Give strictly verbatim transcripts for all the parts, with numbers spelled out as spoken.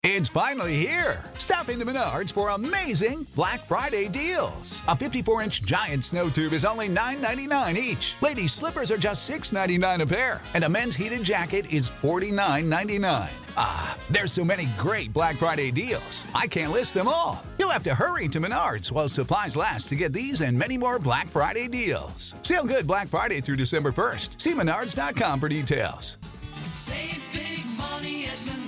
It's finally here. Stop into Menards for amazing Black Friday deals. A fifty-four inch giant snow tube is only nine ninety-nine each. Ladies' slippers are just six ninety-nine a pair. And a men's heated jacket is forty-nine ninety-nine. Ah, there's so many great Black Friday deals. I can't list them all. You'll have to hurry to Menards while supplies last to get these and many more Black Friday deals. Sale good Black Friday through December first. See menards dot com for details. Save big money at Menards.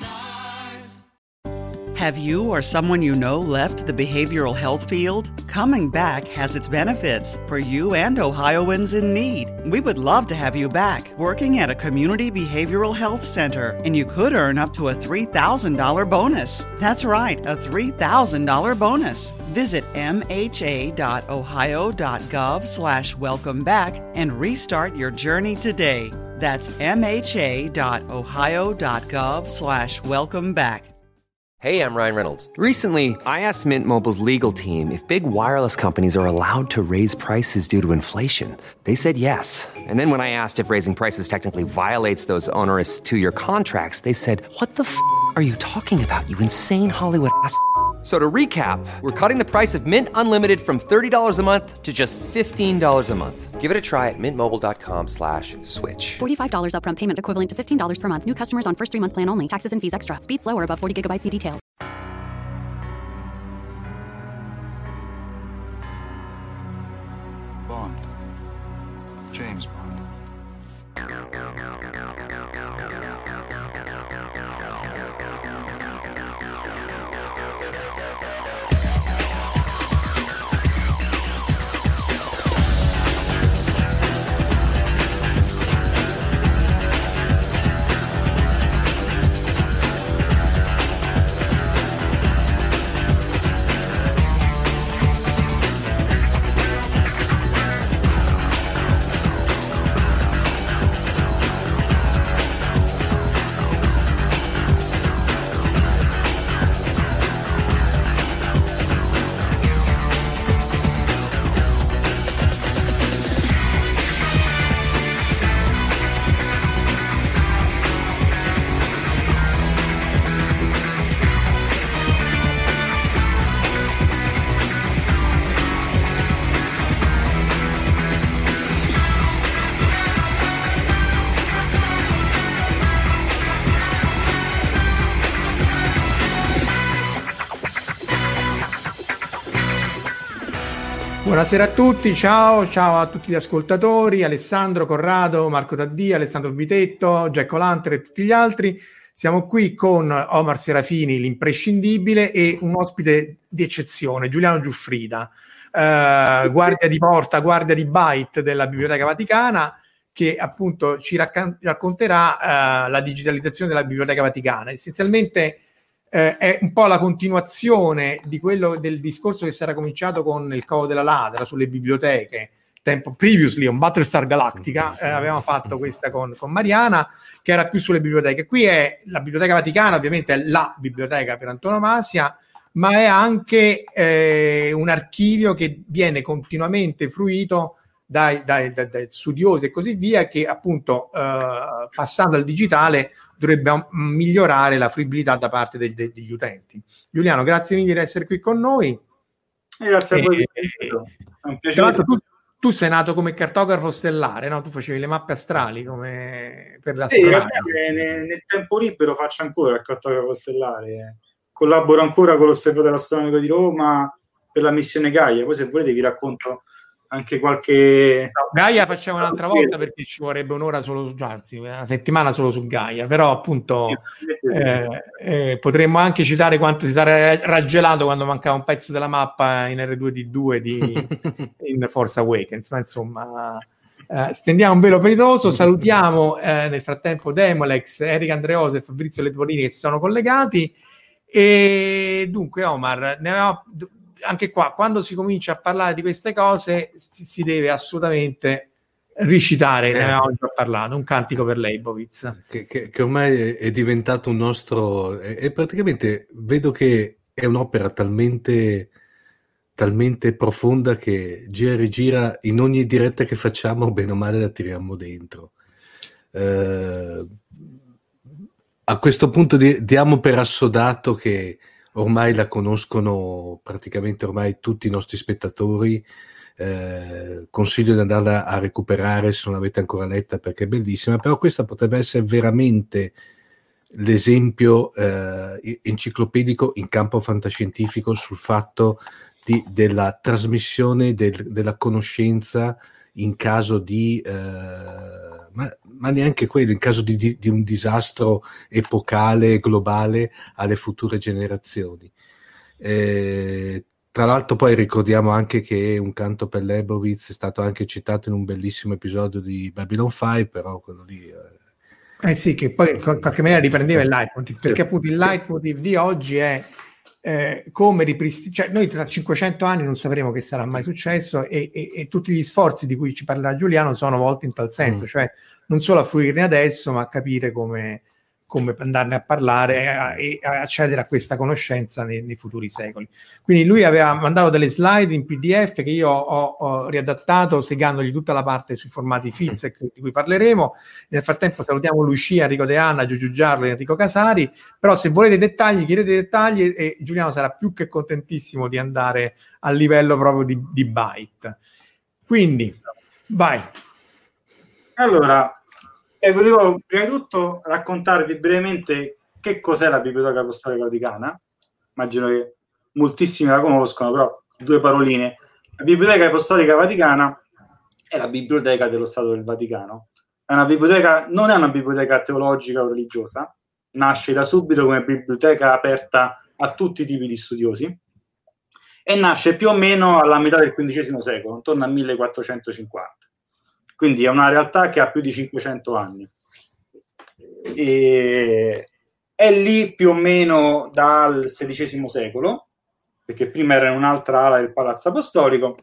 Have you or someone you know left the behavioral health field? Coming back has its benefits for you and Ohioans in need. We would love to have you back working at a community behavioral health center, and you could earn up to a three thousand dollars bonus. That's right, a three thousand dollars bonus. Visit m h a dot ohio dot gov slash welcome back and restart your journey today. That's m h a dot ohio dot gov slash welcome back. Hey, I'm Ryan Reynolds. Recently, I asked Mint Mobile's legal team if big wireless companies are allowed to raise prices due to inflation. They said yes. And then when I asked if raising prices technically violates those onerous two-year contracts, they said, "What the f*** are you talking about, you insane Hollywood ass f- So to recap, we're cutting the price of Mint Unlimited from thirty dollars a month to just fifteen dollars a month. Give it a try at mintmobile.com slash switch. forty-five dollars upfront payment equivalent to fifteen dollars per month. New customers on first three-month plan only. Taxes and fees extra. Speed slower above forty gigabytes. See details. Bond. James Bond. Buonasera a tutti, ciao, ciao a tutti gli ascoltatori, Alessandro, Corrado, Marco Taddia, Alessandro Bitetto, Jack O'Lantern e tutti gli altri. Siamo qui con Omar Serafini, l'imprescindibile, e un ospite di eccezione, Giuliano Giuffrida, eh, guardia di porta, guardia di byte della Biblioteca Vaticana, che appunto ci raccan- racconterà eh, la digitalizzazione della Biblioteca Vaticana. Essenzialmente Eh, è un po' la continuazione di quello del discorso che si era cominciato con il Covo della Ladra sulle biblioteche. Tempo previously on Battlestar Galactica eh, avevamo fatto questa con, con Mariana, che era più sulle biblioteche. Qui è la Biblioteca Vaticana, ovviamente è la biblioteca per antonomasia, ma è anche eh, un archivio che viene continuamente fruito dai, dai, dai, dai studiosi e così via, che appunto eh, passando al digitale dovrebbe migliorare la fruibilità da parte de- de- degli utenti. Giuliano, grazie mille di essere qui con noi. E grazie a voi. E, è un piacere. piacere. Tu, tu sei nato come cartografo stellare, no? Tu facevi le mappe astrali come per la Sì, in realtà nel, nel tempo libero faccio ancora il cartografo stellare. Collaboro ancora con l'Osservatorio Astronomico di Roma per la missione Gaia. Poi se volete vi racconto anche qualche... No, Gaia facciamo un'altra volta perché ci vorrebbe un'ora solo, anzi una settimana solo su Gaia, però appunto eh, eh, potremmo anche citare quanto si sarà raggelato quando mancava un pezzo della mappa in erre due di due di in Force Awakens, ma insomma eh, stendiamo un velo pietoso, salutiamo eh, nel frattempo Demolex, Erika Andreosa e Fabrizio Letvolini che si sono collegati. E dunque Omar, ne avevamo... anche qua, quando si comincia a parlare di queste cose, si, si deve assolutamente ricitare, eh. ne avevamo già parlato, un cantico per Leibowitz. Che, che, che ormai è, è diventato un nostro... E, e praticamente vedo che è un'opera talmente, talmente profonda che gira e rigira in ogni diretta che facciamo, bene o male la tiriamo dentro. Eh, a questo punto di, diamo per assodato che ormai la conoscono praticamente ormai tutti i nostri spettatori. Eh, consiglio di andarla a recuperare se non l'avete ancora letta, perché è bellissima, però questa potrebbe essere veramente l'esempio eh, enciclopedico in campo fantascientifico sul fatto di, della trasmissione del, della conoscenza in caso di eh, ma, ma neanche quello, in caso di, di, di un disastro epocale globale alle future generazioni. Eh, Tra l'altro poi ricordiamo anche che Un canto per Leibowitz è stato anche citato in un bellissimo episodio di Babylon cinque, però quello lì... Eh, eh sì, che poi in qualche maniera riprendeva il leitmotiv, perché appunto il leitmotiv di oggi è eh, come ripristinare... Cioè noi tra cinquecento anni non sapremo che sarà mai successo e, e, e tutti gli sforzi di cui ci parlerà Giuliano sono volti in tal senso, mm. cioè non solo a fruirne adesso, ma a capire come... come andarne a parlare e accedere a questa conoscenza nei, nei futuri secoli. Quindi lui aveva mandato delle slide in P D F che io ho, ho riadattato segandogli tutta la parte sui formati Fitzek di cui parleremo. Nel frattempo salutiamo Lucia, Enrico De Anna, Giugiu Giarlo e Enrico Casari, però se volete dettagli chiedete dettagli e Giuliano sarà più che contentissimo di andare a livello proprio di, di byte. Quindi, vai. Allora, E volevo prima di tutto raccontarvi brevemente che cos'è la Biblioteca Apostolica Vaticana. Immagino che moltissimi la conoscono, però due paroline. La Biblioteca Apostolica Vaticana è la biblioteca dello Stato del Vaticano. È una biblioteca, non è una biblioteca teologica o religiosa, nasce da subito come biblioteca aperta a tutti i tipi di studiosi e nasce più o meno alla metà del quindicesimo secolo, intorno al millequattrocentocinquanta. Quindi è una realtà che ha più di cinquecento anni. E è lì più o meno dal sedicesimo secolo, perché prima era in un'altra ala del Palazzo Apostolico,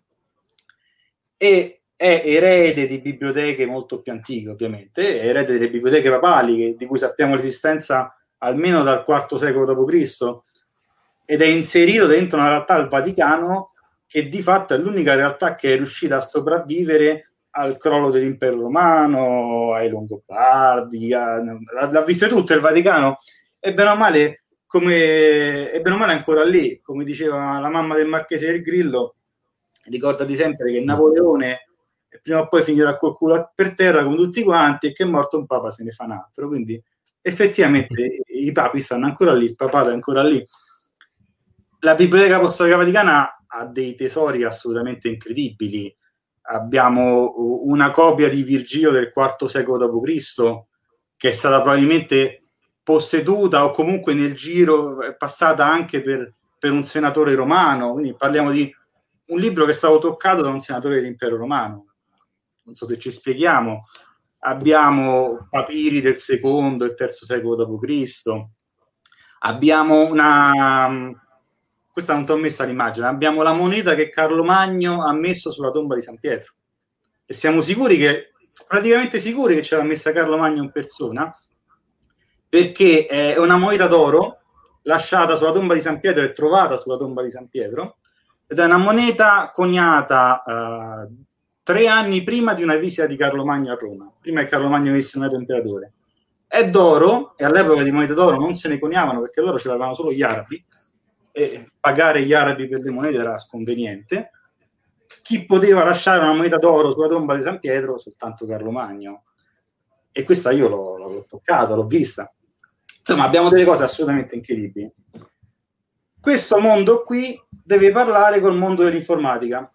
e è erede di biblioteche molto più antiche, ovviamente, è erede delle biblioteche papali, che, di cui sappiamo l'esistenza almeno dal quarto secolo dopo Cristo, ed è inserito dentro una realtà del Vaticano che di fatto è l'unica realtà che è riuscita a sopravvivere al crollo dell'impero romano, ai Longobardi, a, l'ha vista tutta il Vaticano, e bene o male, come, è bene o male ancora lì, come diceva la mamma del Marchese del Grillo, ricordati sempre che Napoleone prima o poi finirà col culo per terra come tutti quanti, e che è morto un papa se ne fa un altro, quindi effettivamente i papi stanno ancora lì, il papato è ancora lì. La Biblioteca Apostolica Vaticana ha dei tesori assolutamente incredibili. Abbiamo una copia di Virgilio del quarto secolo dopo Cristo, che è stata probabilmente posseduta o comunque nel giro è passata anche per, per un senatore romano, quindi parliamo di un libro che è stato toccato da un senatore dell'impero romano. Non so se ci spieghiamo. Abbiamo papiri del secondo e terzo secolo dopo Cristo. Abbiamo una... Questa non ti ho messa l'immagine. Abbiamo la moneta che Carlo Magno ha messo sulla tomba di San Pietro. E siamo sicuri che, praticamente sicuri che ce l'ha messa Carlo Magno in persona, perché è una moneta d'oro lasciata sulla tomba di San Pietro e trovata sulla tomba di San Pietro, ed è una moneta coniata uh, tre anni prima di una visita di Carlo Magno a Roma, prima che Carlo Magno venisse nominato imperatore. È d'oro, e all'epoca di monete d'oro non se ne coniavano perché loro ce l'avevano solo gli arabi, e pagare gli arabi per le monete era sconveniente. Chi poteva lasciare una moneta d'oro sulla tomba di San Pietro? Soltanto Carlo Magno. E questa io l'ho, l'ho toccata, l'ho vista. Insomma, abbiamo delle cose assolutamente incredibili. Questo mondo qui deve parlare col mondo dell'informatica.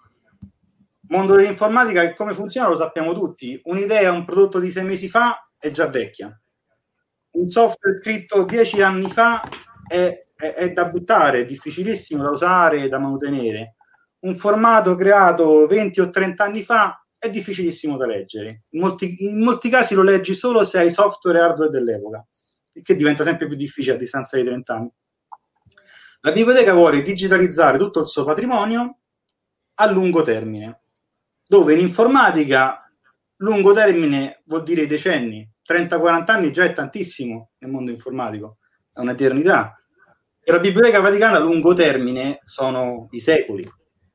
Mondo dell'informatica, che come funziona lo sappiamo tutti. Un'idea, un prodotto di sei mesi fa è già vecchia. Un software scritto dieci anni fa è È, è da buttare, è difficilissimo da usare, da mantenere. Un formato creato venti o trenta anni fa è difficilissimo da leggere. In molti, in molti casi lo leggi solo se hai software e hardware dell'epoca, il che diventa sempre più difficile a distanza di trenta anni. La biblioteca vuole digitalizzare tutto il suo patrimonio a lungo termine, dove in informatica lungo termine vuol dire decenni. trenta quaranta anni già è tantissimo nel mondo informatico, è un'eternità. E la Biblioteca Vaticana a lungo termine sono i secoli,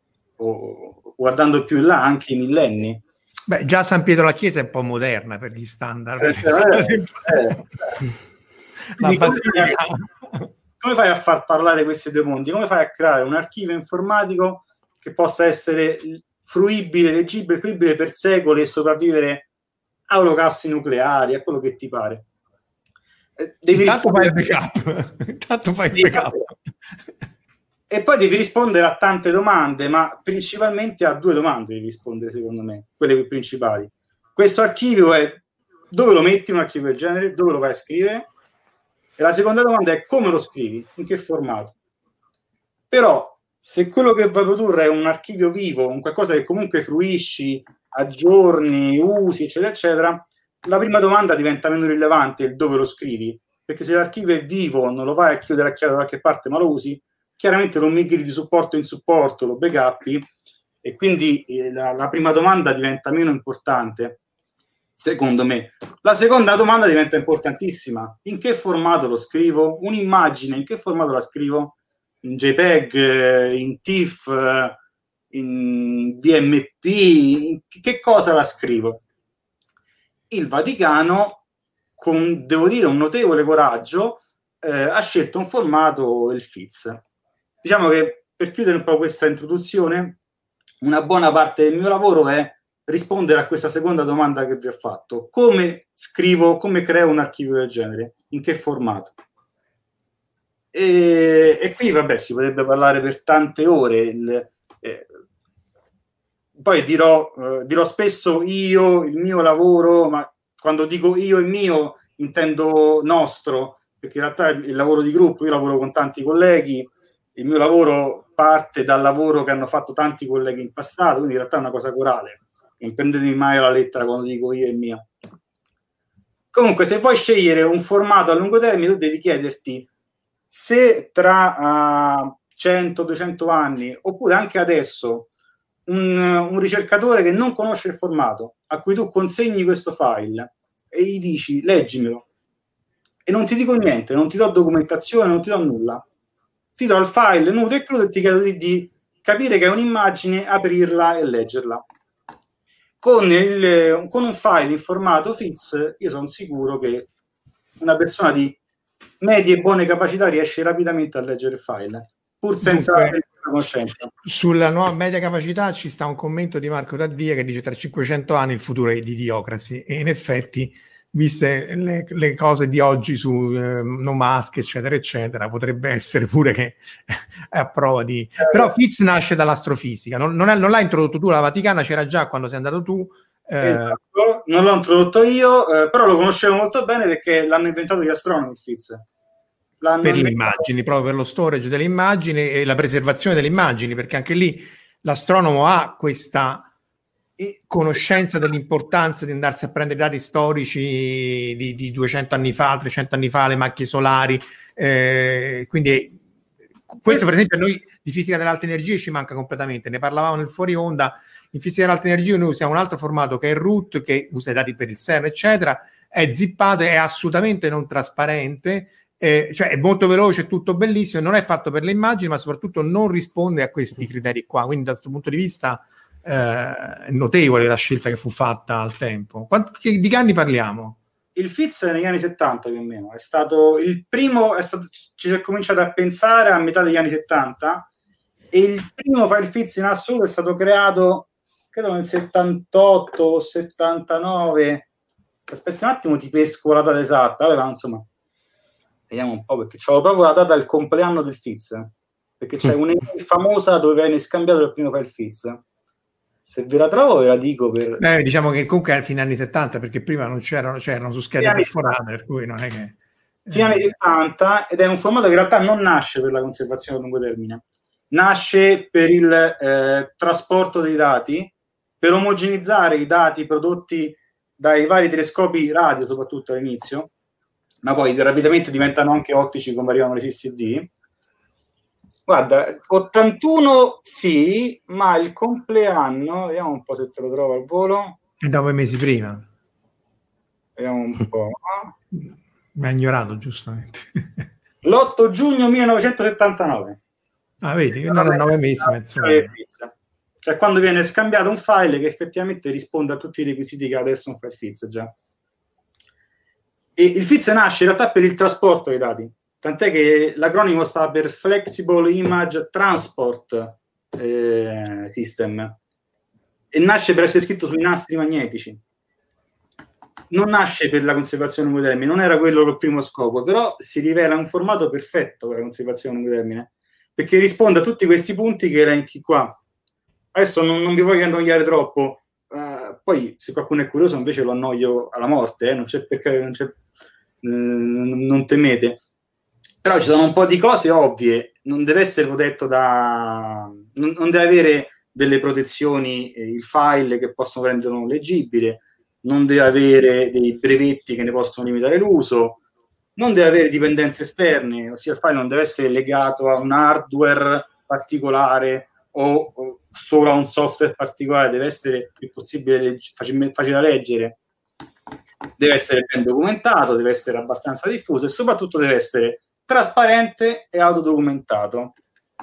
o guardando più in là anche i millenni. Beh, già San Pietro la Chiesa è un po' moderna per gli standard. Eh, eh, eh. La come, fai a, come fai a far parlare questi due mondi? Come fai a creare un archivio informatico che possa essere fruibile, leggibile, fruibile per secoli e sopravvivere a olocausti nucleari, a quello che ti pare? Devi Intanto fai il rispondere... backup. Intanto fai il backup. E poi devi rispondere a tante domande, ma principalmente a due domande devi rispondere, secondo me, quelle più principali. Questo archivio è: dove lo metti un archivio del genere? Dove lo vai a scrivere? E la seconda domanda è: come lo scrivi? In che formato? Però, se quello che vuoi produrre è un archivio vivo, un qualcosa che comunque fruisci, aggiorni, usi, eccetera, eccetera, la prima domanda diventa meno rilevante, il dove lo scrivi, perché se l'archivio è vivo, non lo vai a chiudere a chiave da qualche parte, ma lo usi, chiaramente lo migri di supporto in supporto, lo backupi, e quindi eh, la, la prima domanda diventa meno importante, secondo me. La seconda domanda diventa importantissima: in che formato lo scrivo? Un'immagine, in che formato la scrivo? In JPEG, in TIFF, in B M P, in che cosa la scrivo? Il Vaticano, con, devo dire, un notevole coraggio, eh, ha scelto un formato, il F I Z. Diciamo che, per chiudere un po' questa introduzione, una buona parte del mio lavoro è rispondere a questa seconda domanda che vi ho fatto: come scrivo, come creo un archivio del genere, in che formato? E, e qui, vabbè, si potrebbe parlare per tante ore. Il, eh, poi dirò, eh, dirò spesso io, il mio lavoro, ma quando dico io e mio intendo nostro, perché in realtà il lavoro di gruppo, io lavoro con tanti colleghi, il mio lavoro parte dal lavoro che hanno fatto tanti colleghi in passato, quindi in realtà è una cosa corale. Non prendetemi mai alla lettera quando dico io e mio. Comunque, se vuoi scegliere un formato a lungo termine, tu devi chiederti se tra uh, cento duecento anni, oppure anche adesso, un, un ricercatore che non conosce il formato, a cui tu consegni questo file e gli dici leggimelo, e non ti dico niente, non ti do documentazione, non ti do nulla, ti do il file nudo e crudo e ti chiedo di, di capire che è un'immagine, aprirla e leggerla. Con, il, con un file in formato F I Z io sono sicuro che una persona di medie e buone capacità riesce rapidamente a leggere il file, pur senza Dunque, la conoscenza. Sulla nuova media capacità ci sta un commento di Marco Taddia che dice: tra cinquecento anni il futuro è di Idiocracy, e in effetti, viste le, le cose di oggi su eh, No Mask eccetera eccetera, potrebbe essere pure che è a prova di... Eh, però F I Z nasce dall'astrofisica, non, non, è, non l'hai introdotto tu, la Vaticana c'era già quando sei andato tu. eh... Esatto, non l'ho introdotto io, eh, però lo conoscevo molto bene perché l'hanno inventato gli astronomi il F I Z. L'hanno per le inventato... immagini, proprio per lo storage delle immagini e la preservazione delle immagini, perché anche lì l'astronomo ha questa conoscenza dell'importanza di andarsi a prendere dati storici di, di duecento anni fa, trecento anni fa, le macchie solari, eh, quindi questo per esempio a noi di fisica dell'alta energia ci manca completamente. Ne parlavamo nel fuori onda. In fisica dell'alta energia noi usiamo un altro formato che è root, che usa i dati per il CERN eccetera, è zippato, è assolutamente non trasparente, eh, cioè è molto veloce, è tutto bellissimo, non è fatto per le immagini, ma soprattutto non risponde a questi criteri qua, quindi da questo punto di vista Eh, è notevole la scelta che fu fatta al tempo. Quanti, che, di che anni parliamo? Il F I Z è negli anni settanta più o meno, è stato il primo, è stato, ci si è cominciato a pensare a metà degli anni settanta, e il primo file F I Z in assoluto è stato creato credo nel settantotto o settantanove. Aspetta un attimo, ti pesco la data esatta. Allora, insomma, vediamo un po', perché c'avevo proprio la data del compleanno del F I Z, perché c'è un'email famosa dove viene scambiato il primo file F I Z. Se ve la trovo ve la dico. Per... Beh, diciamo che comunque è a fine anni settanta, perché prima non c'erano, c'erano su schede perforate, per cui non è che... Fine anni settanta, ed è un formato che in realtà non nasce per la conservazione a lungo termine, nasce per il eh, trasporto dei dati, per omogenizzare i dati prodotti dai vari telescopi radio, soprattutto all'inizio, ma poi rapidamente diventano anche ottici come arrivano le C C D. Guarda, ottantuno sì, ma il compleanno, vediamo un po' se te lo trovo al volo. Nove mesi prima. Vediamo un po'. Mi ha ignorato, giustamente. L'otto giugno millenovecentosettantanove. Ah, vedi, non è nove mesi, mezzo. Cioè quando viene scambiato un file che effettivamente risponde a tutti i requisiti che adesso un file F I Z già. E il F I Z nasce in realtà per il trasporto dei dati, tant'è che l'acronimo sta per Flexible Image Transport eh, System, e nasce per essere scritto sui nastri magnetici. Non nasce per la conservazione a lungo termine, non era quello il primo scopo, però si rivela un formato perfetto per la conservazione a lungo termine, perché risponde a tutti questi punti che elenchi qua. Adesso non, non vi voglio annoiare troppo, uh, poi se qualcuno è curioso invece lo annoio alla morte, eh, non c'è perché non, c'è, eh, non temete. Però ci sono un po' di cose ovvie, non deve essere protetto da... non, non deve avere delle protezioni eh, il file che possono renderlo leggibile, non deve avere dei brevetti che ne possono limitare l'uso, non deve avere dipendenze esterne, ossia il file non deve essere legato a un hardware particolare o, o solo a un software particolare, deve essere il possibile legge, facile, facile da leggere, deve essere ben documentato, deve essere abbastanza diffuso e soprattutto deve essere trasparente e autodocumentato.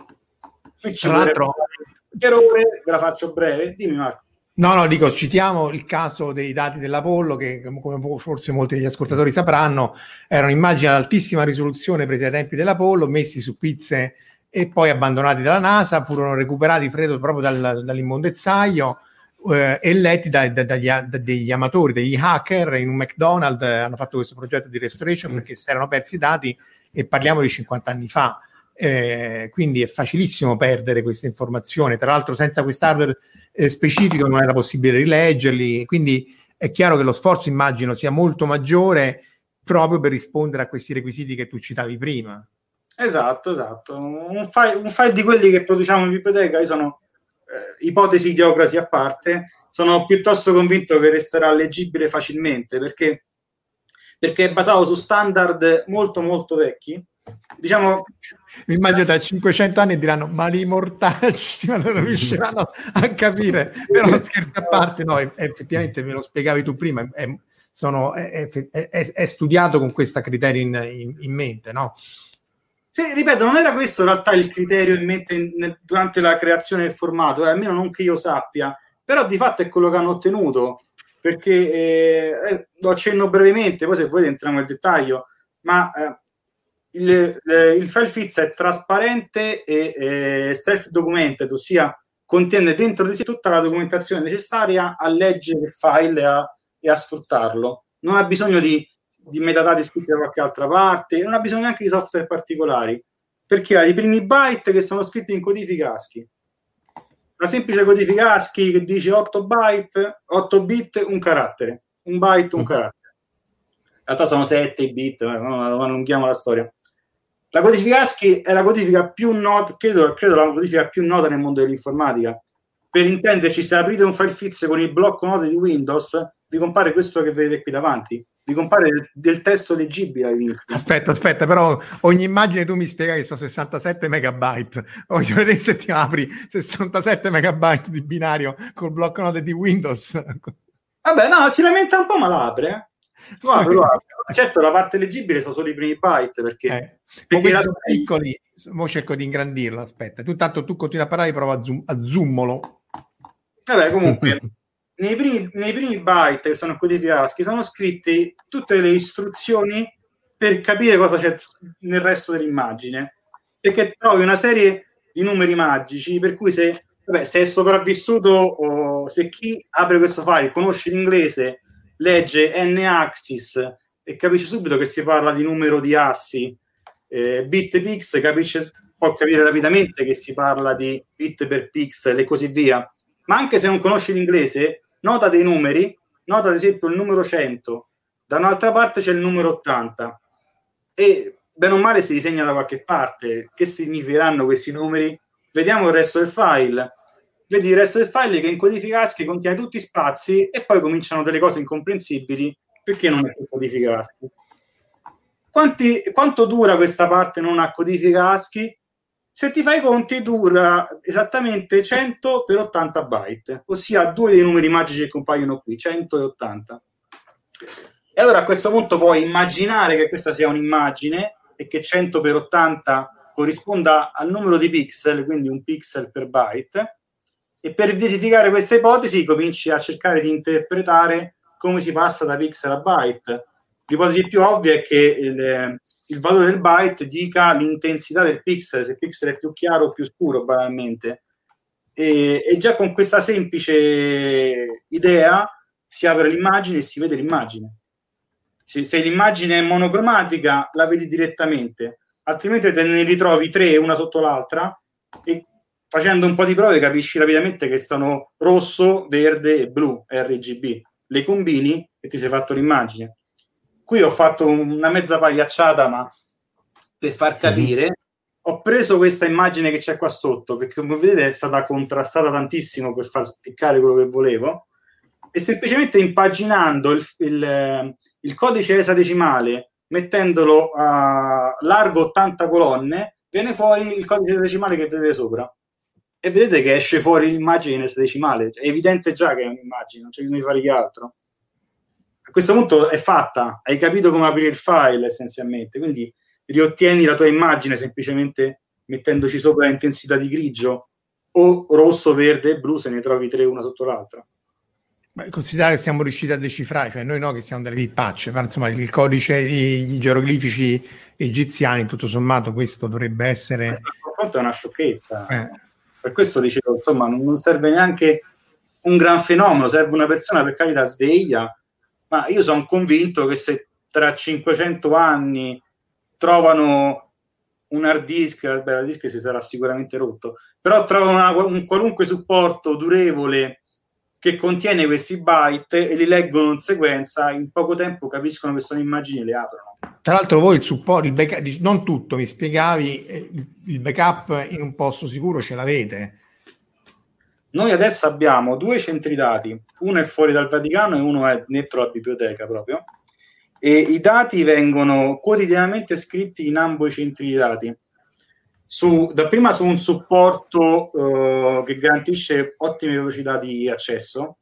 Qui ci Tra l'altro, errore, ve la faccio breve, dimmi Marco. No, no, dico, citiamo il caso dei dati dell'Apollo che, come forse molti degli ascoltatori sapranno, erano immagini ad altissima risoluzione prese ai tempi dell'Apollo, messi su pizze e poi abbandonati dalla NASA, furono recuperati Fredo proprio dal, dall'immondezzaio eh, e letti da, da, dagli, da, degli amatori, degli hacker in un McDonald's, eh, hanno fatto questo progetto di restoration perché si erano persi i dati, e parliamo di cinquanta anni fa. Eh, quindi è facilissimo perdere queste informazioni, tra l'altro senza quest'hardware eh, specifico non era possibile rileggerli, quindi è chiaro che lo sforzo immagino sia molto maggiore proprio per rispondere a questi requisiti che tu citavi prima. Esatto, esatto, un file, un file di quelli che produciamo in biblioteca, io sono eh, ipotesi idiocrasi a parte, sono piuttosto convinto che resterà leggibile facilmente perché, perché è basato su standard molto molto vecchi. Diciamo, mi immagino tra cinquecento anni diranno ma i mortacci ma non riusciranno a capire, però scherzi a parte, no, effettivamente me lo spiegavi tu prima, è, sono, è, è, è studiato con questo criterio in, in, in mente, no? Sì, ripeto, non era questo in realtà il criterio in mente in, durante la creazione del formato, eh, almeno non che io sappia, però di fatto è quello che hanno ottenuto, perché eh, lo accenno brevemente, poi se volete entriamo nel dettaglio, ma eh, Il, il file F I Z è trasparente e eh, self-documented, ossia contiene dentro di sé tutta la documentazione necessaria a leggere il file e a, e a sfruttarlo. Non ha bisogno di, di metadati scritti da qualche altra parte, non ha bisogno neanche di software particolari, perché ha i primi byte che sono scritti in codifica ASCII. La semplice codifica ASCII che dice otto byte, otto bit, un carattere, un byte, un carattere. In realtà sono sette bit, non allunghiamo la storia. La codifica ASCII è la codifica più nota, credo, credo la codifica più nota nel mondo dell'informatica. Per intenderci, se aprite un file F I Z con il blocco note di Windows, vi compare questo che vedete qui davanti, vi compare del, del testo leggibile all'inizio. Aspetta, aspetta, però ogni immagine tu mi spiega che sono sessantasette megabyte. Voglio vedere se ti apri sessantasette megabyte di binario col blocco note di Windows. Vabbè, no, si lamenta un po', ma l'apre, eh. Tu apri, lo apri. Certo, la parte leggibile sono solo i primi byte, perché... Eh. Perché sono piccoli, mo cerco di ingrandirlo, aspetta. Tu tanto tu continui a parlare, provo a, zoom, a zoomolo. Vabbè, comunque, nei, primi, nei primi byte che sono codifica ASCII sono scritte tutte le istruzioni per capire cosa c'è nel resto dell'immagine, perché trovi una serie di numeri magici, per cui se, vabbè, se è sopravvissuto o se chi apre questo file conosce l'inglese, legge n-axis e capisce subito che si parla di numero di assi, eh, bit pix, capisce, può capire rapidamente che si parla di bit per pixel e così via. Ma anche se non conosci l'inglese, nota dei numeri, nota ad esempio il numero cento, da un'altra parte c'è il numero ottanta e bene o male si disegna da qualche parte. Che significheranno questi numeri? Vediamo il resto del file. Vedi il resto del file che in codifica ASCII contiene tutti spazi e poi cominciano delle cose incomprensibili perché non è più codifica ASCII. Quanti, quanto dura questa parte non a codifica ASCII? Se ti fai i conti dura esattamente cento per ottanta byte, ossia due dei numeri magici che compaiono qui, cento e ottanta. E allora a questo punto puoi immaginare che questa sia un'immagine e che cento per ottanta corrisponda al numero di pixel, quindi un pixel per byte, e per verificare questa ipotesi cominci a cercare di interpretare come si passa da pixel a byte. l'ipotesi più ovvia è che il, il valore del byte dica l'intensità del pixel, se il pixel è più chiaro o più scuro, banalmente. E, e già con questa semplice idea si apre l'immagine e si vede l'immagine. Se, se l'immagine è monocromatica la vedi direttamente, altrimenti te ne ritrovi tre una sotto l'altra e facendo un po' di prove capisci rapidamente che sono rosso, verde e blu, R G B. Le combini e ti sei fatto l'immagine. Qui ho fatto una mezza pagliacciata, ma per far capire, mm-hmm. ho preso questa immagine che c'è qua sotto, che come vedete è stata contrastata tantissimo per far spiccare quello che volevo, e semplicemente impaginando il, il, il codice esadecimale, mettendolo a largo ottanta colonne, viene fuori il codice esadecimale che vedete sopra. E vedete che esce fuori l'immagine in esadecimale. È evidente già che è un'immagine, non c'è bisogno di fare che altro. A questo punto è fatta, hai capito come aprire il file essenzialmente, quindi riottieni la tua immagine semplicemente mettendoci sopra l'intensità di grigio o rosso, verde e blu, se ne trovi tre una sotto l'altra. Beh, considerare che siamo riusciti a decifrare, cioè noi no che siamo delle pippacce, ma insomma il codice, gli geroglifici egiziani, tutto sommato questo dovrebbe essere... Questo confronto è una sciocchezza. Eh. Per questo dicevo, insomma, non serve neanche un gran fenomeno, serve una persona per carità sveglia, ma io sono convinto che se tra cinquecento anni trovano un hard disk, beh, l'hard disk si sarà sicuramente rotto, però trovano una, un qualunque supporto durevole che contiene questi byte e li leggono in sequenza, in poco tempo capiscono che sono immagini e le aprono. Tra l'altro voi il supporto, il backup, non tutto, mi spiegavi, il, il backup in un posto sicuro ce l'avete? Noi adesso abbiamo due centri dati, uno è fuori dal Vaticano e uno è dentro la biblioteca proprio, e i dati vengono quotidianamente scritti in ambo i centri di dati. Su, dapprima su un supporto uh, che garantisce ottime velocità di accesso.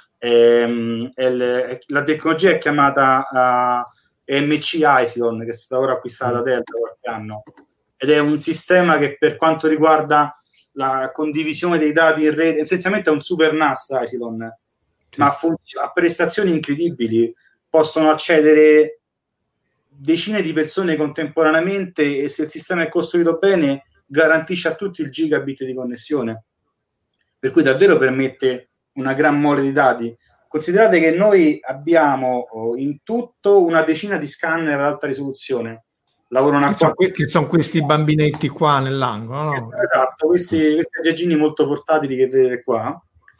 Ehm, il, la tecnologia è chiamata uh, M C Isilon, che è stata ora acquistata da Dell da qualche anno, ed è un sistema che per quanto riguarda la condivisione dei dati in rete, essenzialmente è un super N A S Isilon, sì. ma funz- ha prestazioni incredibili, possono accedere decine di persone contemporaneamente e se il sistema è costruito bene garantisce a tutti il gigabit di connessione, per cui davvero permette una gran mole di dati. Considerate che noi abbiamo in tutto una decina di scanner ad alta risoluzione, lavorano a che, sono, che sono questi bambinetti qua nell'angolo, no? Esatto, questi, questi aggeggini molto portatili che vedete qua.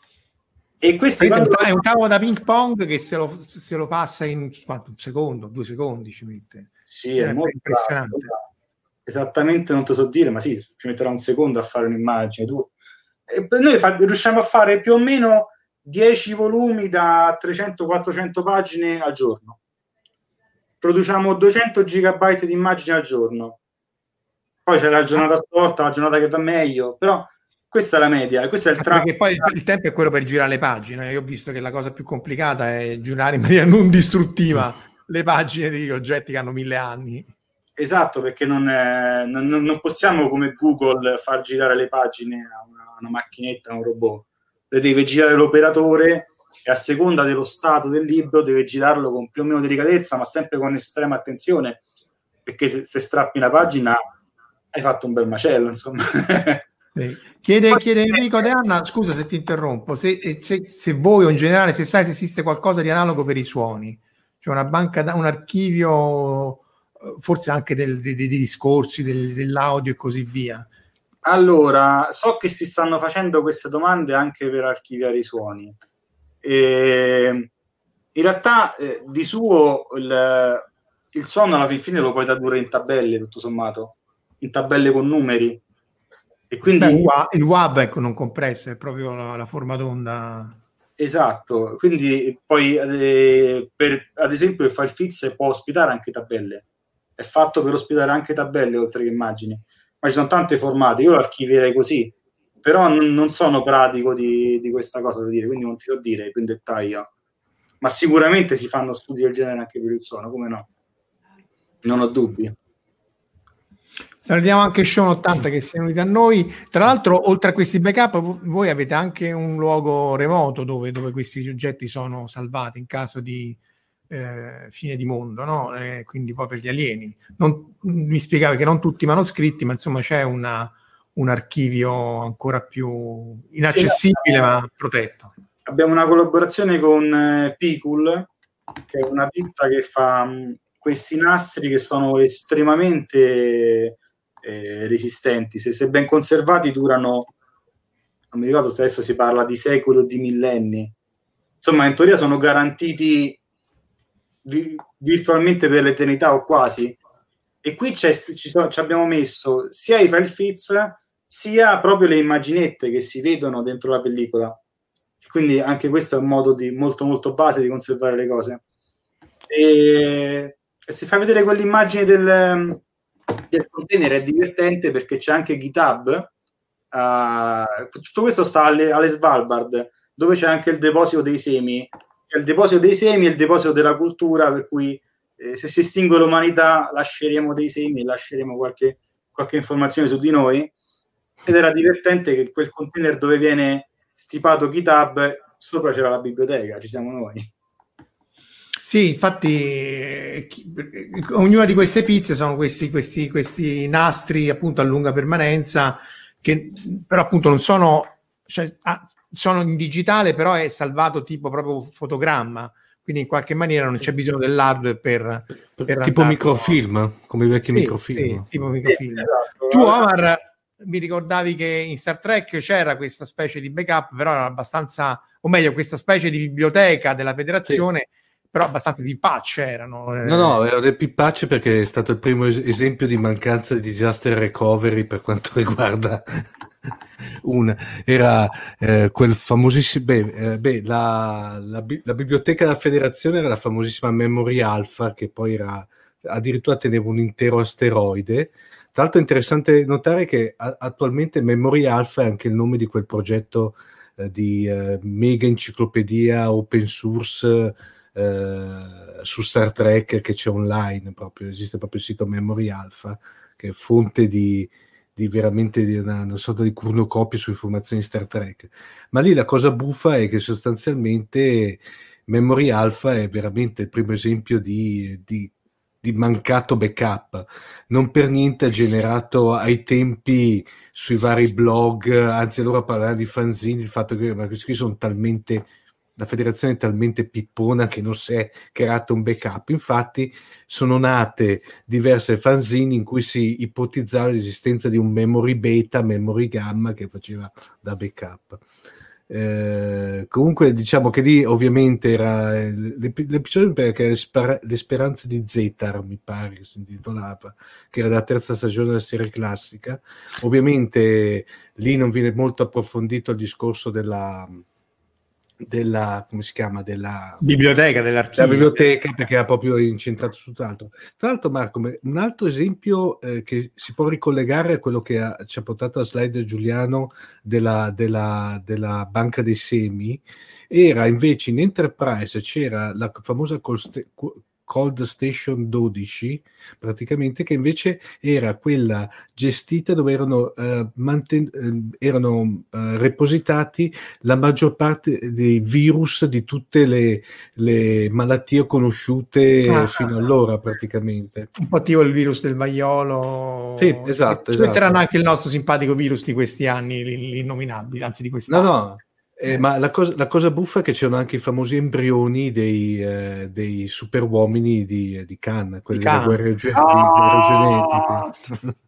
E questi quando... è un tavolo da ping pong che se lo, se lo passa in quanto, un secondo, due secondi ci mette. Sì, è, è molto impressionante. Bravo. Esattamente, non te so dire, ma sì, ci metterà un secondo a fare un'immagine. Tu. E noi fa, riusciamo a fare più o meno dieci volumi da trecento quattrocento pagine al giorno. Produciamo duecento gigabyte di immagini al giorno. Poi c'è la giornata storta, la giornata che va meglio, però questa è la media e questo è il traffico. Perché poi il tempo è quello per girare le pagine. Io ho visto che la cosa più complicata è girare in maniera non distruttiva le pagine di oggetti che hanno mille anni. Esatto, perché non, è, non, non possiamo come Google far girare le pagine a una, una macchinetta, a un robot. Le deve girare l'operatore e a seconda dello stato del libro deve girarlo con più o meno delicatezza, ma sempre con estrema attenzione, perché se, se strappi una pagina hai fatto un bel macello, insomma. Sì. Chiede, chiede Enrico De Anna, scusa se ti interrompo, se, se, se voi o in generale se sai se esiste qualcosa di analogo per i suoni, cioè una banca, un archivio forse anche del, dei, dei discorsi, del, dell'audio e così via. Allora, so che si stanno facendo queste domande anche per archiviare i suoni. E in realtà eh, di suo il, il suono alla fin fine lo puoi tradurre in tabelle, tutto sommato, in tabelle con numeri. E quindi Beh, il W A V ecco, non compresso, è proprio la, la forma d'onda. Esatto, quindi poi eh, per, ad esempio il file fix può ospitare anche tabelle, è fatto per ospitare anche tabelle oltre che immagini, ma ci sono tante formate, io lo archivierei così, però n- non sono pratico di, di questa cosa da dire, quindi non ti so dire più in dettaglio, ma sicuramente si fanno studi del genere anche per il suono, come no? Non ho dubbi. Salutiamo anche Sean ottanta che si è unito a noi. Tra l'altro, oltre a questi backup, voi avete anche un luogo remoto dove, dove questi oggetti sono salvati in caso di, eh, fine di mondo, no? Eh, quindi poi per gli alieni. Non, mi spiegava che non tutti i manoscritti, ma insomma c'è una, un archivio ancora più inaccessibile, sì, ma protetto. Abbiamo una collaborazione con eh, Picul, che è una ditta che fa mh, questi nastri che sono estremamente eh, resistenti. Se, se ben conservati durano, non mi ricordo se adesso si parla di secoli o di millenni. Insomma, in teoria sono garantiti vi, virtualmente per l'eternità o quasi. E qui c'è, ci, so, ci abbiamo messo sia i file fits sia proprio le immaginette che si vedono dentro la pellicola. Quindi anche questo è un modo di, molto molto base di conservare le cose. E, e se fai vedere quell'immagine del, del container è divertente perché c'è anche GitHub. Uh, tutto questo sta alle, alle Svalbard, dove c'è anche il deposito dei semi. C'è il deposito dei semi e il deposito della cultura, per cui eh, se si estingue l'umanità lasceremo dei semi e lasceremo qualche, qualche informazione su di noi. Ed era divertente che quel container dove viene stipato GitHub, sopra c'era la biblioteca, ci siamo noi. Sì, infatti eh, chi, ognuna di queste pizze sono questi, questi, questi nastri appunto a lunga permanenza che però appunto non sono, cioè, ah, sono in digitale, però è salvato tipo proprio fotogramma, quindi in qualche maniera non c'è bisogno dell'hardware per, per tipo andarlo. Microfilm, come i vecchi sì, microfilm. Sì, tipo microfilm. Sì, esatto. Tu, Omar, mi ricordavi che in Star Trek c'era questa specie di backup, però era abbastanza, o meglio, questa specie di biblioteca della Federazione, sì, però abbastanza di patch erano. No, no, erano dei pippacce perché è stato il primo es- esempio di mancanza di disaster recovery per quanto riguarda una. Era eh, quel famosissimo, beh, eh, beh la, la, bi- la biblioteca della Federazione era la famosissima Memory Alpha, che poi era, addirittura teneva un intero asteroide. Tra l'altro è interessante notare che a- attualmente Memory Alpha è anche il nome di quel progetto eh, di eh, mega enciclopedia open source eh, su Star Trek che c'è online, proprio esiste proprio il sito Memory Alpha, che è fonte di, di veramente di una, una sorta di cornucopia su informazioni Star Trek. Ma lì la cosa buffa è che sostanzialmente Memory Alpha è veramente il primo esempio di, di di mancato backup, non per niente ha generato ai tempi sui vari blog, anzi allora parlare di fanzine, il fatto che ma questi qui sono talmente, la federazione è talmente pippona che non si è creato un backup. Infatti sono nate diverse fanzine in cui si ipotizzava l'esistenza di un memory beta, memory gamma che faceva da backup. Eh, comunque diciamo che lì ovviamente era l'ep- l'episodio perché le, spera- le speranze di Zetar, mi pare che si intitolava, che era la terza stagione della serie classica. Ovviamente lì non viene molto approfondito il discorso della della come si chiama della biblioteca dell'archivio, la biblioteca, perché era proprio incentrato su tutt'altro. Tra l'altro, Marco, un altro esempio eh, che si può ricollegare a quello che ha, ci ha portato la slide Giuliano della, della, della banca dei semi, era invece in Enterprise c'era la famosa Cold, Cold Station dodici, praticamente, che invece era quella gestita dove erano, eh, manten- eh, erano eh, repositati la maggior parte dei virus di tutte le, le malattie conosciute ah, fino allora, praticamente. Un po' tipo il virus del vaiolo. Sì, esatto. Ci metteranno esatto. Anche il nostro simpatico virus di questi anni, l'innominabile, anzi di quest'anno. No, no. Eh, ma la cosa, la cosa buffa è che c'erano anche i famosi embrioni dei, eh, dei super uomini di, di Khan, quelli delle guerre, ge- oh! genetiche.